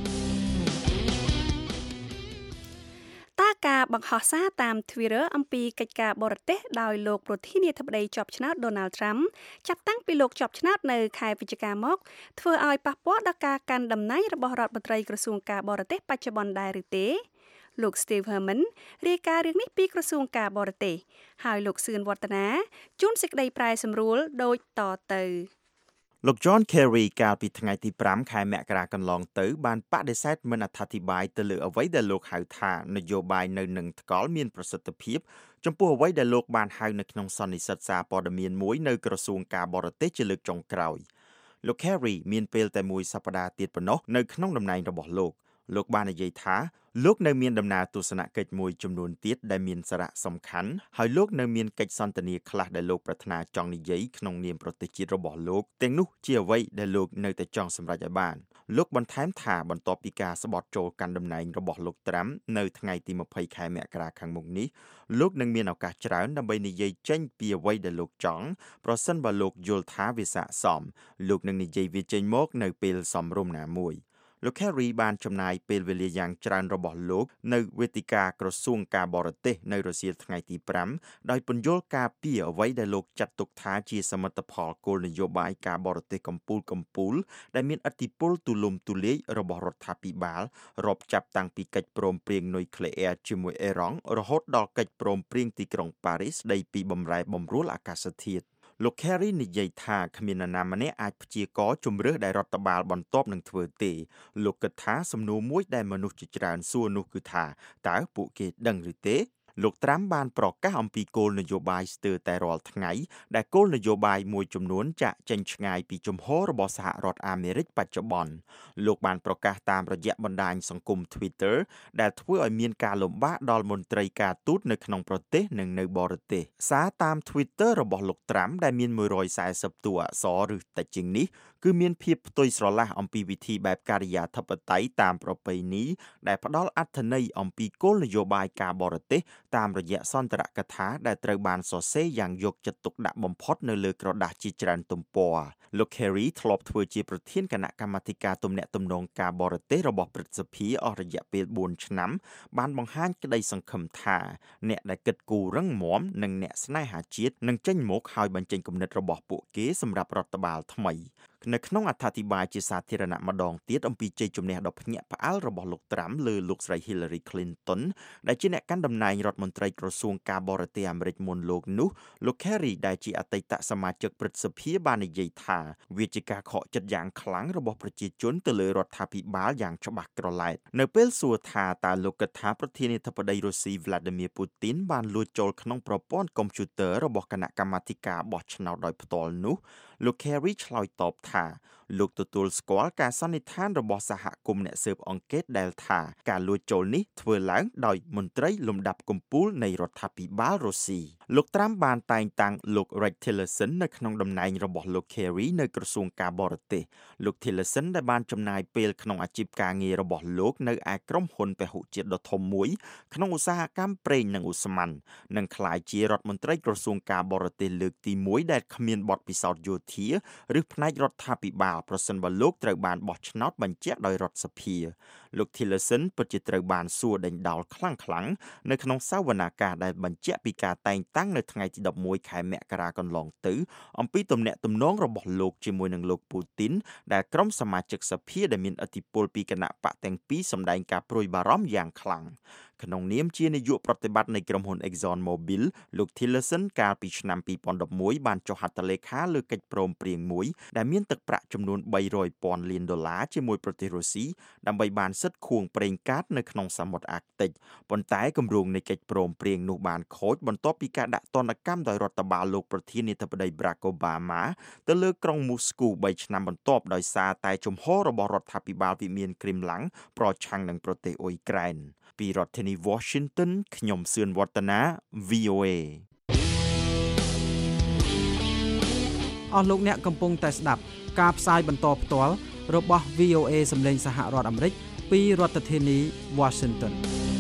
ការបង្ហោះសារតាម Twitter អំពីកិច្ចការបរទេសដោយលោកប្រធានាធិបតីជាប់ឆ្នោត Donald Trump ចាប់តាំងពីលោកជាប់ឆ្នោតនៅខែវិច្ឆិកាមកធ្វើឲ្យប៉ះពាល់ដល់ការកាន់តំណែងរបស់រដ្ឋមន្ត្រីក្រសួងការបរទេសបច្ចុប្បន្នដែរឬទេលោក Steve Herman រាយការណ៍រឿងនេះពីក្រសួងការបរទេសហើយលោកសឿនវឌ្ឍនាជូនសេចក្តីប្រែសម្រួលដូចតទៅលោក John Kerry កាលពីថ្ងៃទី5ខែមករាកន្លងទៅបានបដិសេធមិនអត្ថាធិប្បាយទៅលើអ្វីដែលលោកហៅថានយោបាយនៅនឹងថ្កល់មានប្រសិទ្ធភាពចំពោះអ្វីដែលលោកបានហៅនៅក្នុងសន្និសីទសារព័ត៌មានមួយនៅក្រសួងការបរទេសជាលើកចុងក្រោយលោក Kerry មានពេលតែមួយសប្តាហ៍ទៀតប៉ុណ្ណោះនៅក្នុងតំណែងរបស់លោកលោកបាននិយាយថាលោកនៅមានដំណើរទស្សនកិច្ចមួយចំនួនទៀតដែលមានសារៈសំខាន់ហើយលោកនៅមានកិច្ចសន្ទនាខ្លះដែលលោកប្រាថ្នាចង់និយាយក្នុងនាមប្រទេសជាតិរបស់លោកទាំងនោះជាអ្វីដែលលោកនៅតែចង់សម្រេចឲ្យបានលោកបន្ថែមថាបន្ទាប់ពីការស្បត់ចូលកាន់តំណែងរបស់លោកត្រាំនៅថ្ងៃទីម្ភៃខែមករាខាងមុខនេះលោកនឹងមានឱកាសច្រើនដើម្បីនិយាយចេញពីអ្វីដែលលោកចង់ប្រសិនបើលោកយល់ថាវាស័ក្តិសមលោកនឹងនិយាយវាចេញមកនៅពេលសមរម្យណាមួយលោក Kerry បានចំណាយពេលវេលាយ៉ាងច្រើនរបស់លោកនៅវេទិកាក្រសួងការបរទេសនៅរសៀលថ្ងៃទីប្រាំដោយពន្យល់ការពីអ្វីដែលលោកចាត់ទុកថាជាសមិទ្ធផលគោលនយោបាយការបរទេសកម្ពុជាកម្ពុជាដែលមានឥទ្ធិពលទូលំទូលាយរបស់រដ្ឋាភិបាលរាប់ចាប់តាំងពីកិច្ចព្រមព្រៀងនុយក្លេអ៊ែរជាមួយអ៊ីរ៉ង់រហូតដល់កិច្ចព្រមព្រៀងទីក្រុងប៉ារីសស្ដីពីបម្រែបម្រួលអាកាសធាតុលោក Kerry និយាយថាគ្មាននរណាម្នាក់អាចព្យាករជំរឿសដែលរដ្ឋបាលបន្ទាប់នឹងធ្វើទេលោកគិតថាសំណួរមួយដែលមនុស្សជាច្រើនសួរនោះគឺថាតើពួកគេដឹងឬទេលោកត្រាំបានប្រកាសអំពីគោលនយោបាយស្ទើរតែរាល់ថ្ងៃដែលគោលនយោបាយមួយចំនួនចាក់ចេញឆ្ងាយពីជំហររបស់សហរដ្ឋអាមេរិកបច្ចុប្បន្នលោកបានប្រកាសតាមរយៈបណ្ដាញសង្គម Twitter ដែលធ្វើឲ្យមានការលំបាកដល់មន្ត្រីការទូតនៅក្នុងប្រទេសនិងនៅបរទេសសារតាម Twitter របស់លោកត្រាំដែលមានមួយរយសែសិបតួអក្សរឬតិចជាងនេះគឺមានភាពផ្ទុយស្រឡះអំពីវិធីបែបការិយាធិបតេយ្យតាមប្រពៃណីដែលផ្ដល់អត្ថន័យអំពីគោលនយោបាយការបរទេសតាមរយៈសន្ទរកថាដែលត្រូវបានសរសេរយ៉ាងយកចិត្តទុកដាក់បំផុតនៅលើក្រដាសជាច្រើនទំព័រលោក Kerry ធ្លាប់ធ្វើជាប្រធានគណៈកម្មាធិការទំនាក់ទំនងការបរទេសរបស់ព្រឹទ្ធសភាអស់រយៈពេលបួនឆ្នាំបានបង្ហាញក្តីសង្ឃឹមថាអ្នកដែលគិតគូររឹងមាំនិងអ្នកស្នេហាជាតិនឹងចេញមុខហើយបញ្ចេញគំនិតរបស់ពួកគេសម្រាប់រដ្ឋបាលថ្មីនៅក្នុងអត្ថាធិប្បាយជាសាធារណៈម្ដងទៀតអំពីជ័យជំនះដ៏ភ្ញាក់ផ្អើលរបស់លោកត្រាំលើលោកស្រី Hillary Clinton ដែលជាអ្នកកាន់តំណែងរដ្ឋមន្ត្រីក្រសួងការបរទេសអាមេរិកមុនលោកនោះលោក Kerry ដែលជាអតីតសមាជិកព្រឹទ្ធសភាបាននិយាយថាវាជាការខកចិត្តយ៉ាងខ្លាំងរបស់ប្រជាជនទៅលើរដ្ឋាភិបាលយ៉ាងច្បាស់ក្រឡែតនៅពេលសួរថាតើលោកគិតថាប្រធានាធិបតីរុស្ស៊ី Vladimir Putin បានលួចចូលក្នុងប្រព័ន្ធកុំព្យូទ័ររបស់គណៈកម្មាធិការបោះឆ្នោតដោយផ្ទាល់នោះលោក Kerry ឆ្លើយតបថាលោកទទួលស្គាល់ការសន្និដ្ឋានរបស់សហគមន៍អ្នកស៊ើបអង្កេតដែលថាការលួចចូលនេះធ្វើឡើងដោយមន្ត្រីលំដាប់កំពូលនៃរដ្ឋាភិបាលរុស្ស៊ីលោកត្រាំបានតែងតាំងលោក Rex Tillerson នៅក្នុងតំណែងរបស់លោក Kerry នៅក្រសួងការបរទេសលោក Tillerson ដែលបានចំណាយពេលក្នុងអាជីពការងាររបស់លោកនៅឯក្រុមហ៊ុនពហុជាតិដ៏ធំមួយក្នុងឧស្សាហកម្មប្រេងនិងឧស្ម័ននិងក្លាយជារដ្ឋមន្ត្រីក្រសួងការបរទេសលើកទីមួយដែលគ្មានបទពិសោធន៍យោធាឬផ្នែករដ្ឋាភិបាលប្រសិនបើលោកត្រូវបានបោះឆ្នោតបញ្ជាក់ដោយរដ្ឋសភាលោក Tillerson ពិតជាត្រូវបានសួរដេញដោលខ្លាំងៗនៅក្នុងសវនាការដែលបញ្ជាក់ពីការតែងតាំងនៅថ្ងៃទីដប់មួយខែមករាកន្លងទៅអំពីទំនាក់ទំនងរបស់លោកជាមួយនឹងលោកពូទីនដែលក្រុមសមាជិកសភាដែលមានឥទ្ធិពលពីគណៈបកទាំងពីរសម្ដែងការព្រួយបារម្ភយ៉ាងខ្លាំងក្នុងនាមជានាយកប្រតិបត្តិនៃក្រុមហ៊ុន Exxon Mobil លោក Tillerson កាលពីឆ្នាំពីរពាន់ដប់មួយបានចុះហត្ថលេខាលើកិច្ចព្រមព្រៀងមួយដែលមានទឹកប្រាក់ចំនួនបីរយពាន់លានដុល្លារជាមួយប្រទេសរុស្ស៊ីដើម្បីបានសិទ្ធិខួងប្រេងកាតនៅក្នុងសមុទ្រអាកតិចប៉ុន្តែគម្រោងនៃកិច្ចព្រមព្រៀងនោះបានខូចបន្ទាប់ពីការដាក់ទណ្ឌកម្មដោយរដ្ឋបាលលោកប្រធានាធិបតី Barack Obama ទៅលើក្រុងមូស្គូបីឆ្នាំបន្ទាប់ដោយសារតែជំហររបស់រដ្ឋាភិបាលវិមានគ្រីមឡាំងប្រឆាំងនឹងប្រទេសអ៊ុយក្រែនពីរដ្ឋធានី Washington ខ្ញុំសឿនវឌ្ឍនា វី អូ เอអស់លោកអ្នកកំពុងតែស្ដាប់ការផ្សាយបន្តផ្ទាល់របស់ វី អូ เอ សម្លេងសហរដ្ឋអាមេរិកពីរដ្ឋធានី Washington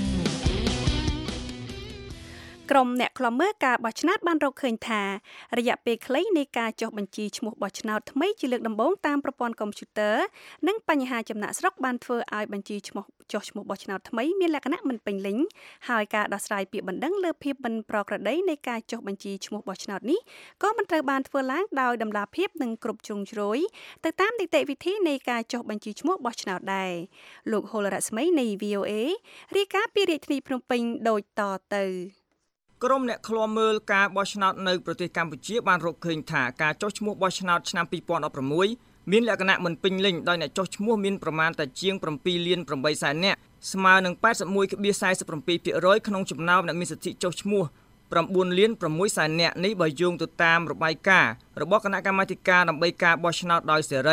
ក្រុមអ្នកខ្លំមើលការបោះឆ្នោតបានរកឃើញថារយៈពេលខ្លីនៃការចុះបញ្ជីឈ្មោះបោះឆ្នោតថ្មីជាលើកដំបូងតាមប្រព័ន្ធកុំព្យូទ័រនិងបញ្ហាចំណាក់ស្រុកបានធ្វើឲ្យបញ្ជីឈ្មោះចុះឈ្មោះបោះឆ្នោតថ្មីមានលក្ខណៈមិនពេញលេញហើយការដោះស្រាយពាក្យបណ្ដឹងលើភាពមិនប្រក្រតីនៃការចុះបញ្ជីឈ្មោះបោះឆ្នោតនេះក៏មិនត្រូវបានធ្វើឡើងដោយតម្លាភាពនិងគ្រប់ជ្រុងជ្រោយទៅតាមនីតិវិធីនៃការចុះបញ្ជីឈ្មោះបោះឆ្នោតដែរលោកហុលរស្មីនៃ វី អូ เอ រាយការណ៍ពីរាជធានីភ្នំពេញដូចតទៅក្រុមអ្នកឃ្លាំមើលការបោះឆ្នោតនៅប្រទេសកម្ពុជាបានរកឃើញថាការចុះឈ្មោះបោះឆ្នោតឆ្នាំពីរពាន់ដប់ប្រាំមួយមានលក្ខណៈមិនពេញលេញដោយអ្នកចុះឈ្មោះមានប្រមាណតែជាងប្រាំពីរលានប្រាំបីសែននាក់ស្មើនឹង ប៉ែតសិបមួយភាគសែសិបប្រាំពីរភាគរយ ក្នុងចំណោមអ្នកមានសិទ្ធិចុះឈ្មោះប្រាំបួនលានប្រាំមួយសែននាក់នេះបើយោងទៅតាមរបាយការណ៍របស់គណៈកម្មាធិការដើម្បីការបោះឆ្នោតដោយសេរី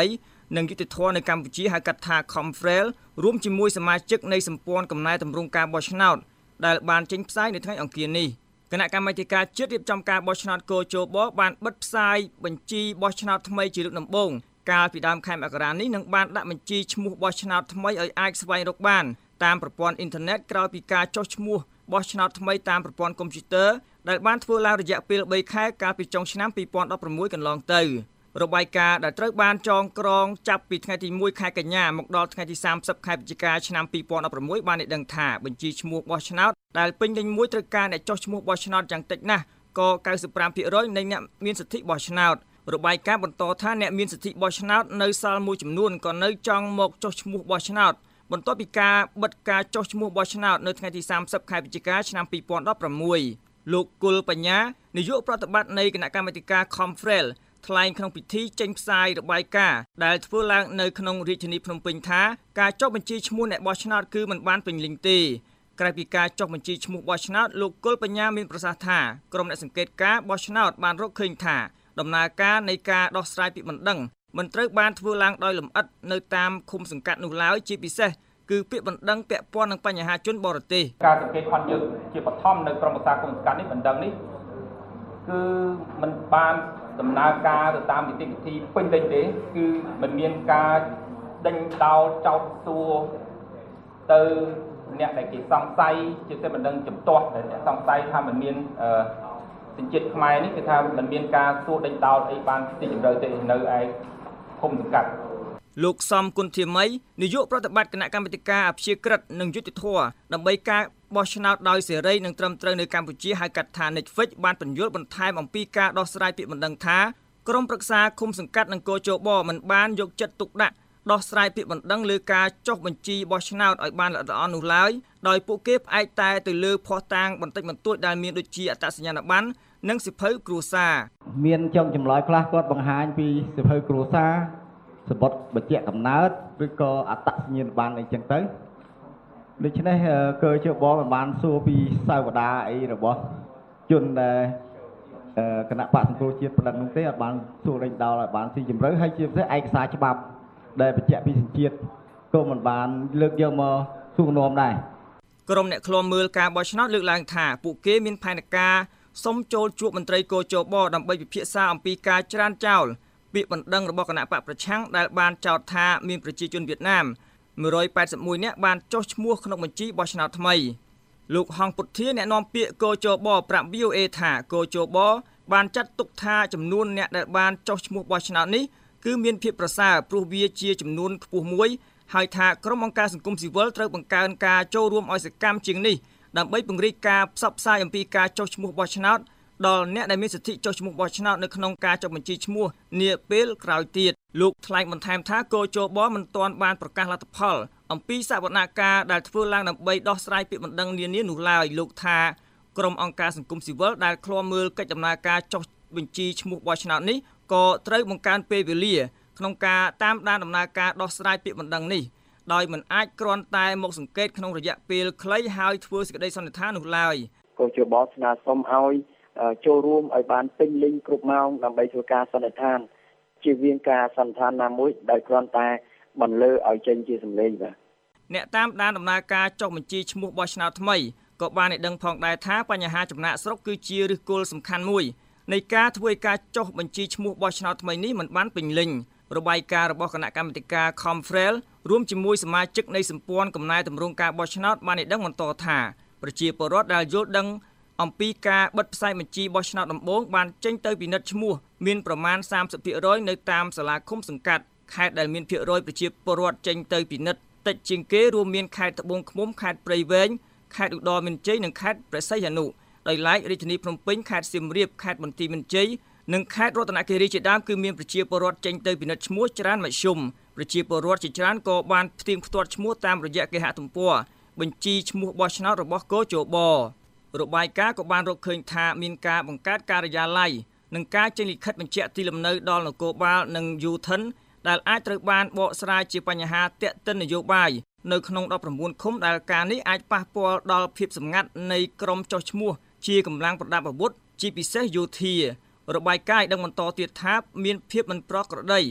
និងយុតិធធម៌នៅកម្ពុជាហៅកាត់ថា Confrel រួមជាមួយសមាជិកនៃសម្ព័ន្ធកំណែតម្រង់ការបោះឆ្នោតដែលបានចេញផ្សាយនៅថ្ងៃអង្គារនេះគណៈកម្មាធិការជាតិរៀបចំការបោះឆ្នោតកោជបបានបិទផ្សាយបញ្ជីបោះឆ្នោតថ្មីជាលើកដំបូងកាលពីដើមខែមករានេះនឹងបានដាក់បញ្ជីឈ្មោះបោះឆ្នោតថ្មីឲ្យអាចស្វែងរកបានតាមប្រព័ន្ធអ៊ីនធឺណិតក្រោយពីការចុះឈ្មោះបោះឆ្នោតថ្មីតាមប្រព័ន្ធកុំព្យូទ័រដែលបានធ្វើឡើងរយៈពេលបីខែកាលពីចុងឆ្នាំពីរពាន់ដប់ប្រាំមួយកន្លងទៅរបាយការណ៍ដែលត្រូវបានចងក្រងចាប់ពីថ្ងៃទីមួយខែកញ្ញាមកដល់ថ្ងៃទីសាមសិបខែវិច្ឆិកាឆ្នាំពីរពាន់ដប់ប្រាំមួយបានឲ្យដឹងថាបញ្ជីឈ្មោះបោះឆ្នោតដែលពេញលេញមួយត្រូវការអ្នកចុះឈ្មោះបោះឆ្នោតយ៉ាងតិចណាស់ក៏កៅសិបប្រាំភាគរយនៃអ្នកមានសិទ្ធិបោះឆ្នោតរបាយការណ៍បន្តថាអ្នកមានសិទ្ធិបោះឆ្នោតនៅសល់មួយចំនួនក៏នៅចង់មកចុះឈ្មោះបោះឆ្នោតបន្ទាប់ពីការបិទការចុះឈ្មោះបោះឆ្នោតនៅថ្ងៃទីសាមសិបខែវិច្ឆិកាឆ្នាំពីរពាន់ដប់ប្រាំមួយលោកគុលបញ្ញានាយកប្រតិបត្តិនៃគណៈកម្មាធិការ Confrel ថ្លែងក្នុងពិធីចេញផ្សាយរបាយការណ៍ដែលធ្វើឡើងនៅក្នុងរាជធានីភ្នំពេញថាការចុះបញ្ជីឈ្មោះអ្នកបោះឆ្នោតគឺមិនបានពេញលេញទេក្រៅពីការចុះបញ្ជីឈ្មោះបោះឆ្នោតលោកគុលបញ្ញាមានប្រសាសន៍ថាក្រុមអ្នកសង្កេតការបោះឆ្នោតបានរកឃើញថាដំណើរការនៃការដោះស្រាយពាក្យបណ្ដឹងមិនត្រូវបានធ្វើឡើងដោយលម្អិតនៅតាមឃុំសង្កាត់នោះឡើយជាពិសេសគឺពាក្យបណ្ដឹងពាក់ព័ន្ធនឹងបញ្ហាជនបរទេសការសង្កេតខនយើងជាបឋមនៅក្រុមប្រឹក្សាគុំសង្កាត់នេះបណ្ដឹងនេះគឺมันបានដំណើរការទៅតាមនីតិវិធីពេញលេញទេគឺมันមានការដេញដោលចោទសួរទៅអ្នកដែលគេសង្ស័យជាតែបណ្ដឹងចំទាស់ដែលអ្នកសង្ស័យថាมันមានអឺសញ្ជាតិខ្មែរនេះគឺថាมันមានការសួរដេញដោលអីបានទីជម្រៅទេនៅឯឃុំសង្កាត់លោកសំគុណធាមីនាយកប្រតិបត្តិគណៈកម្មាធិការអព្យាក្រឹតនិងយុត្តិធម៌ដើម្បីការបោះឆ្នោតដោយសេរីនិងត្រឹមត្រូវនៅកម្ពុជាហៅកាត់ថា Netflix បានពន្យល់បន្ថែមអំពីការដោះស្រាយពាក្យបណ្ដឹងថាក្រុមប្រឹក្សាឃុំសង្កាត់និងកោជបមិនបានយកចិត្តទុកដាក់ដោះស្រាយពាក្យបណ្ដឹងលើការចុះបញ្ជីបោះឆ្នោតឲ្យបានល្អិតល្អន់នោះឡើយដោយពួកគេផ្អែកតែទៅលើភស្តុតាងបន្តិចបន្តួចដែលមានដូចជាអត្តសញ្ញាណប័ណ្ណនិងសិភៅគ្រួសារមានចុងចម្លើយខ្លះគាត់បង្ហាញពីសិភៅគ្រួសារសម្បត្តិបញ្ជាក់កំណើតឬក៏អត្តសញ្ញាណប័ណ្ណអីចឹងទៅដូច្នេះកើជបមិនបានសួរពីសាវតាអីរបស់ជនដែលគណៈបក្សសង្គ្រោះជាតិប្រដឹងនោះទេអត់បានសួរលេងដល់ឲ្យបានស៊ីជម្រៅហើយជាពិសេសឯកសារច្បាប់ដែលបញ្ជាក់ពីសញ្ជាតិក៏មិនបានលើកយកមកសួរនាំដែរក្រុមអ្នកឃ្លាំមើលការបោះឆ្នោតលើកឡើងថាពួកគេមានផែនការសុំចូលជួបមន្ត្រីកោជបដើម្បីពិភាក្សាអំពីការច្រានចោលពាក្យបណ្ដឹងរបស់គណៈបកប្រឆាំងដែលបានចោទថាមានប្រជាជនវៀតណាមមួយរយแปดสิบเอ็ดនាក់បានចុះឈ្មោះក្នុងបញ្ជីបោះឆ្នោតថ្មីលោកហងពុទ្ធាអ្នកនាំពាក្យកោជបប្រាប់ វី អូ เอ ថាកោជបបានចាត់ទុកថាចំនួនអ្នកដែលបានចុះឈ្មោះបោះឆ្នោតនេះគឺមានភាពប្រសើរព្រោះវាជាចំនួនខ្ពស់មួយហើយថាក្រុមអង្គការសង្គមស៊ីវិលត្រូវបង្កើនការចូលរួមឲ្យសកម្មជាងនេះដើម្បីពង្រីកការផ្សព្វផ្សាយអំពីការចុះឈ្មោះបោះឆ្នោតដល់អ្នកដែលមានសិទ្ធិចុះឈ្មោះបោះឆ្នោតនៅក្នុងការចុះបញ្ជីឈ្មោះនាពេលក្រោយទៀតលោកថ្លែងបន្ថែមថាកោជបមិនទាន់បានប្រកាសលទ្ធផលអំពីសវនកម្មដែលធ្វើឡើងដើម្បីដោះស្រាយពាក្យបណ្ដឹងនានានោះឡើយលោកថាក្រុមអង្គការសង្គមស៊ីវិលដែលឃ្លាំមើលកិច្ចដំណើរការចុះបញ្ជីឈ្មោះបោះឆ្នោតនេះក៏ត្រូវបង្កើនពេលវេលាក្នុងការតាមដានដំណើរការដោះស្រាយពាក្យបណ្ដឹងនេះដោយមិនអាចគ្រាន់តែមកសង្កេតក្នុងរយៈពេលខ្លីហើយធ្វើសេចក្តីសន្និដ្ឋាននោះឡើយកោជបស្នើសុំឲ្យចូលរួមឲ្យបានពេញលេញគ្រប់ម៉ោងដើម្បីធ្វើការសន្និដ្ឋានជៀសវាងការសន្និដ្ឋានណាមួយដោយគ្រាន់តែបន្លឺឲ្យចេញជាសម្លេងបាទអ្នកតាមដានដំណើរការចុះបញ្ជីឈ្មោះបោះឆ្នោតថ្មីក៏បានឲ្យដឹងផងដែរថាបញ្ហាចំណាក់ស្រុកគឺជាឫសគល់សំខាន់មួយនៃការធ្វើឲ្យការចុះបញ្ជីឈ្មោះបោះឆ្នោតថ្មីនេះមិនបានពេញលេញរបាយការណ៍របស់គណៈកម្មាធិការ Confrel រួមជាមួយសមាជិកនៃសម្ព័ន្ធកំណែតម្រង់ការបោះឆ្នោតបានឲ្យដឹងបន្តថាប្រជាពលរដ្ឋដែលយល់ដឹងអំពីការបិទផ្សាយបញ្ជីបោះឆ្នោតដំបូងបានចេញទៅពិនិត្យឈ្មោះមានប្រមាណសាមសិបភាគរយនៅតាមសាលាឃុំសង្កាត់ខេត្តដែលមានភាគរយប្រជាពលរដ្ឋចេញទៅពិនិត្យតិចជាងគេរួមមានខេត្តត្បូងឃ្មុំខេត្តព្រៃវែងខេត្តឧត្តរមានជ័យនិងខេត្តព្រះសីហនុដោយឡែករាជធានីភ្នំពេញខេត្តសៀមរាបខេត្តបន្ទាយមានជ័យនិងខេត្តរតនគិរីជាដើមគឺមានប្រជាពលរដ្ឋចេញទៅពិនិត្យឈ្មោះច្រើនមធ្យមប្រជាពលរដ្ឋជាច្រើនក៏បានផ្ទៀងផ្ទាត់ឈ្មោះតាមរយៈគេហទំព័របញ្ជីឈ្មោះបោះឆ្នោតរបស់កោជបរបាយការណ៍ក៏បានរកឃើញថាមានការបង្កើតការិយាល័យនិងការចេញលិខិតបញ្ជាក់ទីលំនៅដល់នគរបាលនិងយូថិនដែលអាចត្រូវបានបកស្រាយជាបញ្ហាទាក់ទិននយោបាយនៅក្នុងដប់ប្រាំបួនឃុំដែលការនេះអាចប៉ះពាល់ដល់ភាពសម្ងាត់នៃក្រុមចុះឈ្មោះជាកម្លាំងប្រដាប់អាវុធជាពិសេសយោធារបាយការណ៍ឲ្យដឹងបន្តទៀតថាមានភាពមិនប្រក្រតី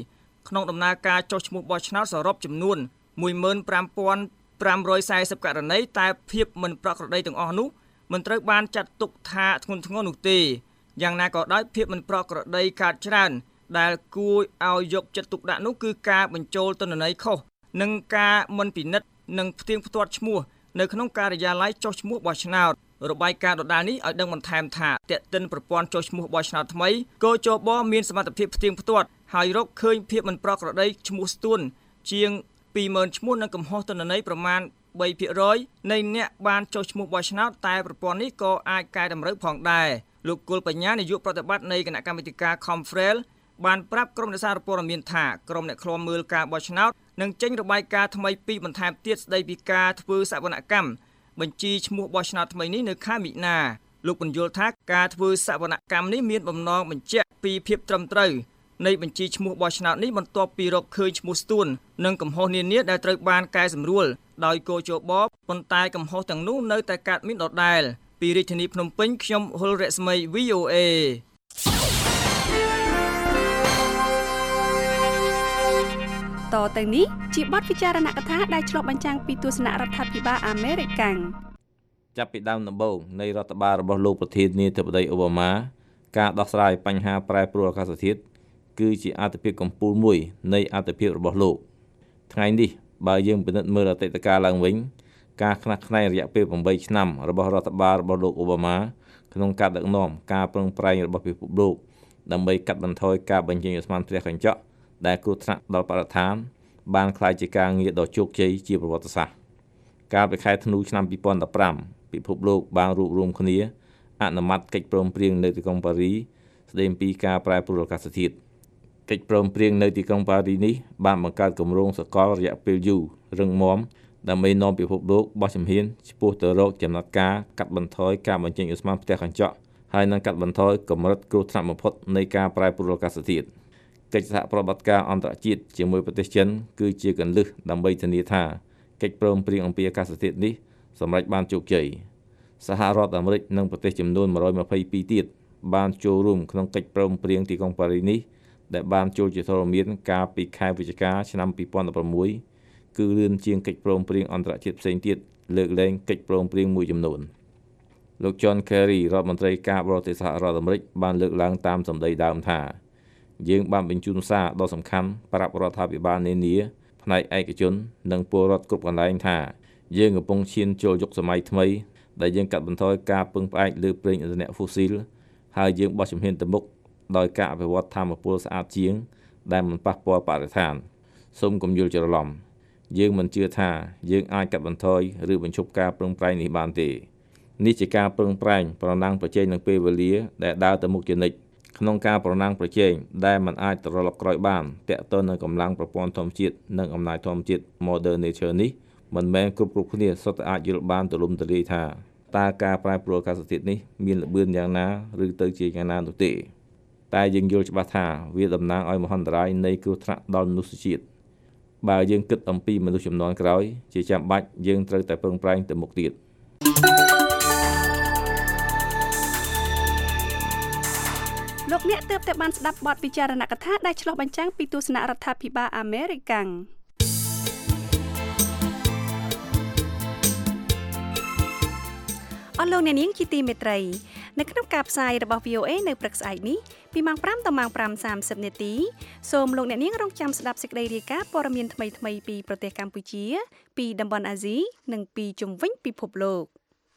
ក្នុងដំណើរការចុះឈ្មោះបោះឆ្នោតសរុបចំនួន មួយម៉ឺនប្រាំពាន់ប្រាំរយសែសិប ករណីតែភាពមិនប្រក្រតីទាំងអស់នោះមិនត្រូវបានចាត់ទុកថាធ្ងន់ធ្ងរនោះទេយ៉ាងណាក៏ដោយភាពមិនប្រក្រតីកើតច្រើនដែលគួរឲ្យយកចិត្តទុកដាក់នោះគឺការបញ្ចូលទិន្នន័យខុសនិងការមិនពិនិត្យនិងផ្ទៀងផ្ទាត់ឈ្មោះនៅក្នុងការិយាល័យចុះឈ្មោះបោះឆ្នោតរបាយការណ៍ដដែលនេះឲ្យដឹងបន្ថែមថាទាក់ទិនប្រព័ន្ធចុះឈ្មោះបោះឆ្នោតថ្មីកោជបមានសមត្ថភាពផ្ទៀងផ្ទាត់ហើយរកឃើញភាពមិនប្រក្រតីឈ្មោះស្ទួនជាង ពីរម៉ឺន ឈ្មោះនិងកំហុសទិន្នន័យប្រមាណ បីភាគរយ នៃអ្នកបានចុះឈ្មោះបោះឆ្នោតតែប្រព័ន្ធនេះក៏អាចកែតម្រូវផងដែរលោកគុលបញ្ញានាយកប្រតិបត្តិនៃគណៈកម្មាធិការ Confrel បានប្រាប់ក្រុមអ្នកសារព័ត៌មានថាក្រុមអ្នកឃ្លាំមើលការបោះឆ្នោតនឹងចេញរបាយការណ៍ថ្មីពីរបន្ថែមទៀតស្ដីពីការធ្វើសវនកម្មបញ្ជីឈ្មោះបោះឆ្នោតថ្មីនេះនៅខែមិនិនាលោកបញ្យល់ថាការធ្វើសវនកម្មនេះមានបំណងបញ្ជាក់ពីភាពត្រឹមត្រូវនៃបញ្ជីឈ្មោះបោះឆ្នោតនេះបន្ទាប់ពីរកឃើញឈ្មោះស្ទួននិងកំហុសនានាដែលត្រូវបានកែសម្រួលដោយកោជបប៉ុន្តែកំហុសទាំងនោះនៅតែកើតមានដដែលពីរាជធានីភ្នំពេញខ្ញុំហុលរស្មី វី អូ เอតទៅនេះជាបទពិចារណកថាដែលឆ្លុះបញ្ចាំងពីទស្សនៈរដ្ឋាភិបាលអាមេរិកកាំងចាប់ពីដើមដំបូងនៃរដ្ឋបាលរបស់លោកប្រធានាធិបតីអូបាម៉ាការដោះស្រាយបញ្ហាប្រែប្រួលអាកាសធាតុគឺជាអាទិភាពកម្ពុជាមួយនៃអាទិភាពរបស់លោកថ្ងៃនេះបើយើងពិនិត្យមើលអតីតកាលឡើងវិញការខ្នះខ្នែងរយៈពេល eight ឆ្នាំរបស់រដ្ឋបាលរបស់លោកអូបាម៉ាក្នុងការដឹកនាំការប្រឹងប្រែងរបស់ពិភពលោកដើម្បីកាត់បន្ថយការបញ្ចេញឧស្ម័នព្រះកញ្ចក់ដែលគ្រោះថ្នាក់ដល់បរិស្ថានបានក្លាយជាការងារដ៏ជោគជ័យជាប្រវត្តិសាស្ត្រកាលពីខែធ្នូឆ្នាំtwo thousand fifteenពិភពលោកបានរួបរวมគ្នាអនុម័តកិច្ចព្រមព្រៀងនៅទីក្រុងប៉ារីស្ដីអំពីការប្រែប្រួលអាកាសធាតុកិច្ចព្រមព្រៀងនៅទីក្រុងប៉ារីនេះបានបង្កើតគម្រោងសកលរយៈពេលយូររឹងមាំដើម្បីនាំពិភពលោកបោះជំហានឆ្ពោះទៅរកចំណាត់ការកាត់បន្ថយការបញ្ចេញឧស្ម័នផ្ទះកញ្ចក់ហើយនឹងកាត់បន្ថយកម្រិតគ្រោះថ្នាក់បំផុតនៃការប្រែប្រួលអាកាសធាតុកិច្ចសហប្រតិបត្តិការអន្តរជាតិជាមួយប្រទេសចិនគឺជាគន្លឹះដើម្បីធានាថាកិច្ចព្រមព្រៀងអំពីអាកាសធាតុនេះសម្រេចបានជោគជ័យសហរដ្ឋអាមេរិកនិងប្រទេសចំនួនone hundred twenty-twoទៀតបានចូលរួមក្នុងកិច្ចព្រមព្រៀងទីក្រុងប៉ារីនេះដែលបានចូលជាធរមានកាលពីខែវិច្ឆិកាឆ្នាំtwo thousand sixteenគឺលឿនជាងកិច្ចព្រមព្រៀងអន្តរជាតិផ្សេងទៀតលើកលែងកិច្ចព្រមព្រៀងមួយចំនួនលោក John Kerry រដ្ឋមន្ត្រីការបរទេសសហរដ្ឋអាមេរិកបានលើកឡើងតាមសម្ដីដើមថាយើងបានបញ្ជូនសារដ៏សំខាន់ប្រាប់រដ្ឋាភិបាលនានាផ្នែកឯកជននិងពលរដ្ឋគ្រប់កន្លែងថាយើងកំពុងឈានចូលយុគសម័យថ្មីដែលយើងកាត់បន្ថយការពឹងផ្អែកលើប្រេងឥន្ធនៈហ្វូស៊ីលហើយយើងបោះជំហានទៅមុខដោយការអភិវឌ្ឍថាមពលស្អាតជាងដែលមិនប៉ះពាល់បរិស្ថានសូមកុំយល់ច្រឡំយើងមិនជឿថាយើងអាចកាត់បន្ថយឬបញ្ឈប់ការប្រឹងប្រែងនេះបានទេនេះជាការប្រឹងប្រែងប្រណាំងប្រជែងនឹងពេលវេលាដែលដើរទៅមុខជានិច្ចក្នុងការប្រណាំងប្រជែងដែលមិនអាចត្រឡប់ក្រោយបានទាក់ទងនឹងកម្លាំងប្រព័ន្ធធម្មជាតិនិងអំណាចធម្មជាតិ Mother Nature នេះមិនមែនគ្រប់គ្រប់គ្នាសុទ្ធតែអាចយល់បានទូលំទូលាយថាតើការប្រែប្រួលអាកាសធាតុនេះមានល្បឿនយ៉ាងណាឬទៅជាយ៉ាងណានោះទេតែយើងយល់ច្បាស់ថាវាតំណាងឲ្យមហន្តរាយនៃគ្រោះថ្នាក់ដល់មនុស្សជាតិបើយើងគិតអំពីមនុស្សជំនាន់ក្រោយជាចាំបាច់យើងត្រូវតែប្រឹងប្រែងទៅមុខទៀតលោកអ្នកទើបតែបានស្ដាប់បទពិចារណកថាដែលឆ្លុះបញ្ចាំងពីទស្សនៈរដ្ឋាភិបាលអាមេរិកកាំងអស់លោកអ្នកនាងជាទីមេត្រីនៅក្នុងការផ្សាយរបស់ វី អូ เอ នៅព្រឹកស្អែកនេះពីម៉ោងfiveដល់ម៉ោងfive thirtyនាទីសូមលោកអ្នកនាងរងចាំស្ដាប់សេចក្តីរាយការណ៍ព័ត៌មានថ្មីៗពីប្រទេសកម្ពុជាពីតំបន់អាស៊ីនិងពីជុំវិញពិភពលោក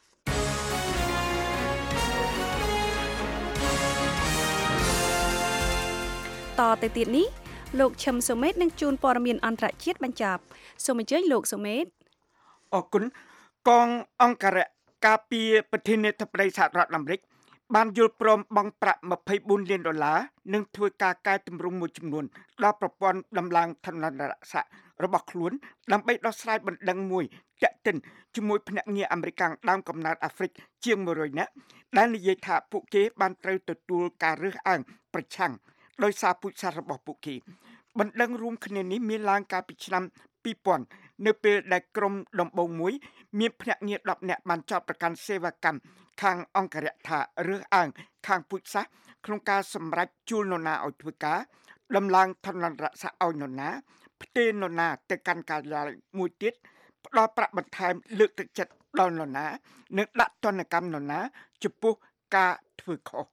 តទៅទៀតនេះលោកឈឹមសូមេតនឹងជូនព័ត៌មានអន្តរជាតិបញ្ចប់សូមអញ្ជើញលោកសូមេតអរគុណកងអង្គរៈការពីប្រធានាធិបតីសហរដ្ឋអាមេរិកបានយល់ព្រមបង់ប្រាក់twenty-fourលានដុល្លារនិងធ្វើការកែតម្រង់មួយចំនួនដល់ប្រព័ន្ធដំឡើងឋានន្តរស័ក្តិរបស់ខ្លួនដើម្បីដោះស្រាយបណ្ដឹងមួយទាក់ទិនជាមួយភ្នាក់ងារអាមេរិកដើមកំណើតអាហ្វ្រិកជាងone hundredនាក់ដែលនិយាយថាពួកគេបានត្រូវទទួលការរើសអើងប្រឆាំងដោយសារពូជសាសន៍របស់ពួកគេបណ្ដឹងរួមគ្នានេះមានឡើងកាលពីឆ្នាំtwo thousandនៅពេលដែលក្រុមដំបូងមួយមានភ្នាក់ងារtenនាក់បានចោទប្រកាន់សេវាកម្មខាងអង្គរៈថារើសអើងខាងពូជសាសន៍ក្នុងការសម្រេចជួលនរណាឲ្យធ្វើការដំឡើងឋានន្តរស័ក្តិឲ្យនរណាផ្ទេរនរណាទៅកាន់ការិយាល័យមួយទៀតផ្ដល់ប្រាក់បន្ថែមលើកទឹកចិត្តដល់នរណានិងដាក់ទណ្ឌកម្មនរណាចំពោះការធ្វើខុស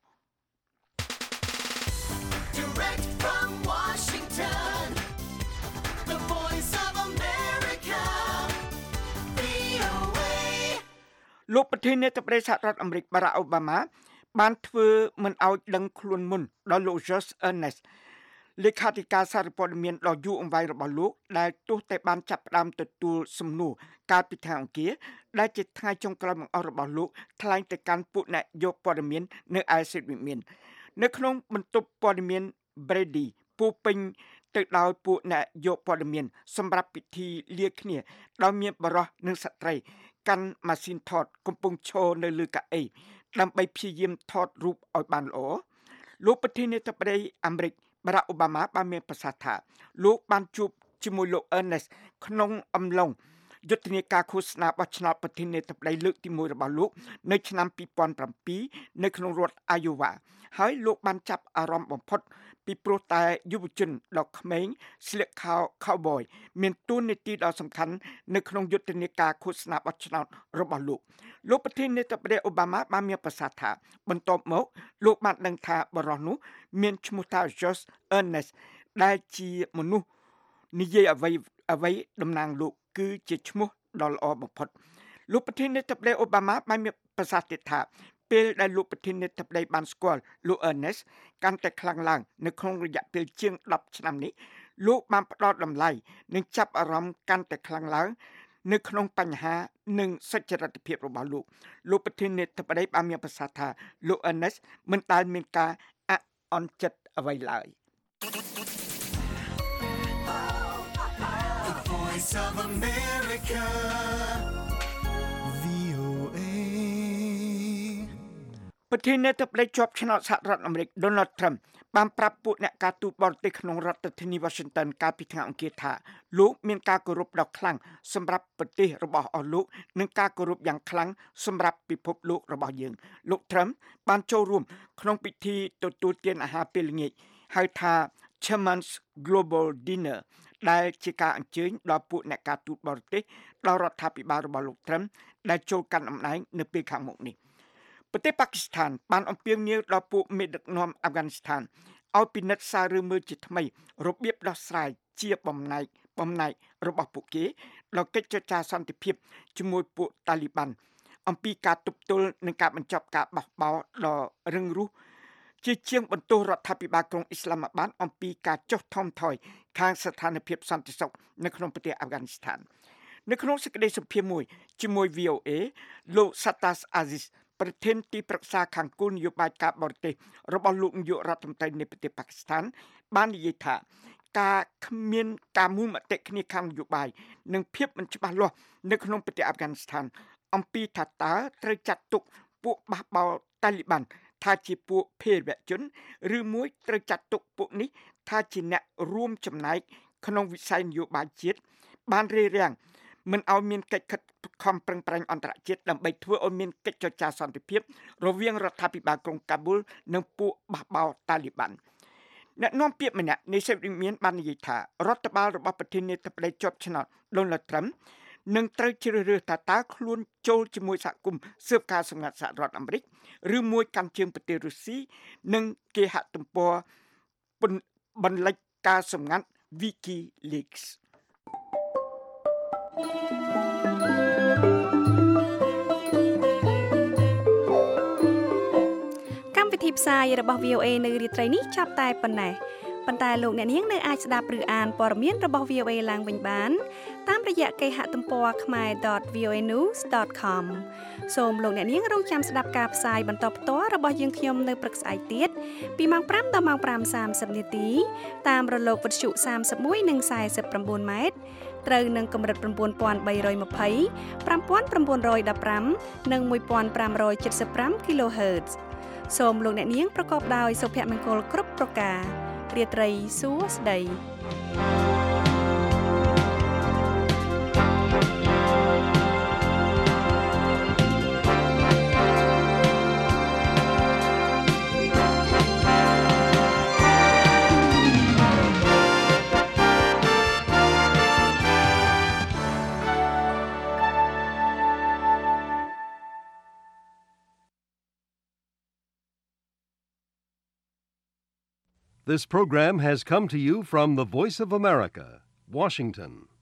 Direct from Washington, the voice of America, វី អូ เอលោកប្រធានាធិបតីសហរដ្ឋអាមេរិក Barack Obama បានធ្វើមិនឲ្យដឹងខ្លួនមុនដល់លោក Josh Earnest លេខាធិការសារព័ត៌មានដ៏យូរអង្វែងរបស់លោកដែលទោះតែបានចាប់ផ្ដើមទទួលសំណួរកាលពីថ្ងៃអង្គារដែលជាថ្ងៃចុងក្រោយបង្អស់របស់លោកថ្លែងទៅកាន់ពួកអ្នកយកព័ត៌មាននៅឯសេតវិមាននៅក្នុងបន្ទប់ព័ត៌មាន Brady ពោពេញទៅដោយពួកអ្នកយកព័ត៌មានសម្រាប់ពិធីលាគ្នាដោយមានបរិះនិងស្ត្រីកាន់ម៉ាស៊ីនថតកំពុងឈរនៅលើកៅអីដើម្បីព្យាយាមថតរូបឲ្យបានល្អលោកប្រធានាធិបតីអាមេរិកBarack Obama បានមានប្រសាសន៍ថាលោកបានជួបជាមួយលោក Ernest ក្នុងអំឡុងយុទ្ធនាការឃោសនាបោះឆ្នោតប្រធានាធិបតីលើកទីមួយរបស់លោកនៅឆ្នាំពីរពាន់ប្រាំពីរនៅក្នុងរដ្ឋ Iowa ហើយលោកបានចាប់អារម្មណ៍បំផុតពីព្រោះតែយុវជនដ៏ក្មេងស្លៀកខោ Cowboy មានតួនាទីដ៏សំខាន់នៅក្នុងយុទ្ធនាការឃោសនាបោះឆ្នោតរបស់លោកលោកប្រធានាធិបតីអូបាម៉ាបានមានប្រសាសន៍ថាបន្ទាប់មកលោកបានដឹងថាបរិះនោះមានឈ្មោះថា Josh Earnest ដែលជាមនុស្សនិយាយអ្វីអ្វីតំណាងលោកគឺជាឈ្មោះដ៏ល្អបំផុតលោកប្រធានាធិបតីអូបាម៉ាបានមានប្រសាសន៍ទៀតថាពេលដែលលោកប្រធានាធិបតីបានស្គាល់លោក Ernest កាន់តែខ្លាំងឡើងនៅក្នុងរយៈពេលជាងដប់ឆ្នាំនេះលោកបានផ្ដល់តម្លៃនិងចាប់អារម្មណ៍កាន់តែខ្លាំងឡើងនៅក្នុងបញ្ហានិងសុចរិតភាពរបស់លោកលោកប្រធានាធិបតីបានមានប្រសាសន៍ថាលោក Ernest មិនដែលមានការអអន់ចិត្តអ្វីឡើយ The voice of America, វី អូ เอប្រធានាធិបតីជាប់ឆ្នោតសហរដ្ឋអាមេរិក Donald Trump បានប្រាប់ពួកអ្នកការទូតបរទេសក្នុងរដ្ឋធានី Washington កាលពីថ្ងៃអង្គារថាលោកមានការគោរពដ៏ខ្លាំងសម្រាប់ប្រទេសរបស់អស់លោកនិងការគោរពយ៉ាងខ្លាំងសម្រាប់ពិភពលោករបស់យើងលោក Trump បានចូលរួមក្នុងពិធីទទួលទានអាហារពេលល្ងាចហៅថា Chairman's Global Dinner ដែលជាការអញ្ជើញដល់ពួកអ្នកការទូតបរទេសដល់រដ្ឋាភិបាលរបស់លោក Trump ដែលចូលកាន់អំណាចនៅពេលខាងមុខនេះប្រទេសប៉ាគីស្ថានបានអំពាវនាវដល់ពួកមេដឹកនាំអាហ្វហ្គានីស្ថានឲ្យពិនិត្យសាររើមើលជាថ្មីរបៀបដោះស្រាយជាបំណែកបំណែករបស់ពួកគេដល់កិច្ចចរចាសន្តិភាពជាមួយពួកតាលីបានអំពីការទប់ទល់នឹងការបញ្ចប់ការបោះបោរដ៏រឹងរូសជាជាងបន្ទោសរដ្ឋាភិបាលក្រុងអ៊ីស្លាមាបាតអំពីការចុះថមថយខាងស្ថានភាពសន្តិសុខនៅក្នុងប្រទេសអាហ្វហ្គានីស្ថាននៅក្នុងសេចក្តីសម្ភាសន៍មួយជាមួយ វី អូ เอ លោក Sattas Aziz ប្រធានទីប្រឹក្សាខាងគោលនយោបាយការបរទេសរបស់លោកនាយករដ្ឋមន្ត្រីនៃប្រទេសប៉ាគីស្ថានបាននិយាយថាការគ្មានការមូលមតិគ្នាខាងនយោបាយនិងភាពមិនច្បាស់លាស់នៅក្នុងប្រទេសអាហ្វហ្គានីស្ថានអំពីថាតើត្រូវចាត់ទុកពួកបះបោរតាលីបានថាជាពួកភេរវជនឬមួយត្រូវចាត់ទុកពួកនេះថាជាអ្នករួមចំណែកក្នុងវិស័យនយោបាយជាតិបានរារាំងមិនឲ្យមានកិច្ចខិតខំប្រឹងប្រែងអន្តរជាតិដើម្បីធ្វើឲ្យមានកិច្ចចរចាសន្តិភាពរវាងរដ្ឋាភិបាលក្រុងកាប៊ុលនិងពួកបះបោរតាលីបានអ្នកនាំពាក្យម្នាក់នៃសេចក្តីមានបាននិយាយថារដ្ឋបាលរបស់ប្រធានាធិបតីជាប់ឆ្នោត Donald Trump នឹងត្រូវជ្រើសរើសថាតើខ្លួនចូលជាមួយសហគមន៍ស៊ើបការសម្ងាត់សហរដ្ឋអាមេរិកឬមួយកាន់ជើងប្រទេសរុស្ស៊ីនិងគេហទំព័របន្លិចការសម្ងាត់ WikiLeaks កម្មវិធីផ្សាយរបស់ វី អូ เอ នៅរាត្រីនេះចាប់តែប៉ុណ្ណេះប៉ុន្តែលោកអ្នកនាងនៅអាចស្ដាប់ឬអានព័ត៌មានរបស់ វី អូ เอ ឡើងវិញបានតាមរយៈគេហទំព័រ khmer dot v o a news dot com សូមលោកអ្នកនាងរងចាំស្ដាប់ការផ្សាយបន្តផ្ទាល់របស់យើងខ្ញុំនៅព្រឹកស្អែកទៀតពីម៉ោងប្រាំដល់ម៉ោងប្រាំសាមសិបនាទីតាមរលកវិទ្យុសាមសិបមួយនិងសាយសិប៩ម៉ែត្រត្រូវនឹងកម្រិត៩,៣២០ ៥,៩១៥ និង១,៥៧៥ kHz សូមលោកអ្នកនាងប្រកបដោយសុភមង្គលគ្រប់ប្រការរាត្រីសួស្តី This program has come to you from the Voice of America, Washington.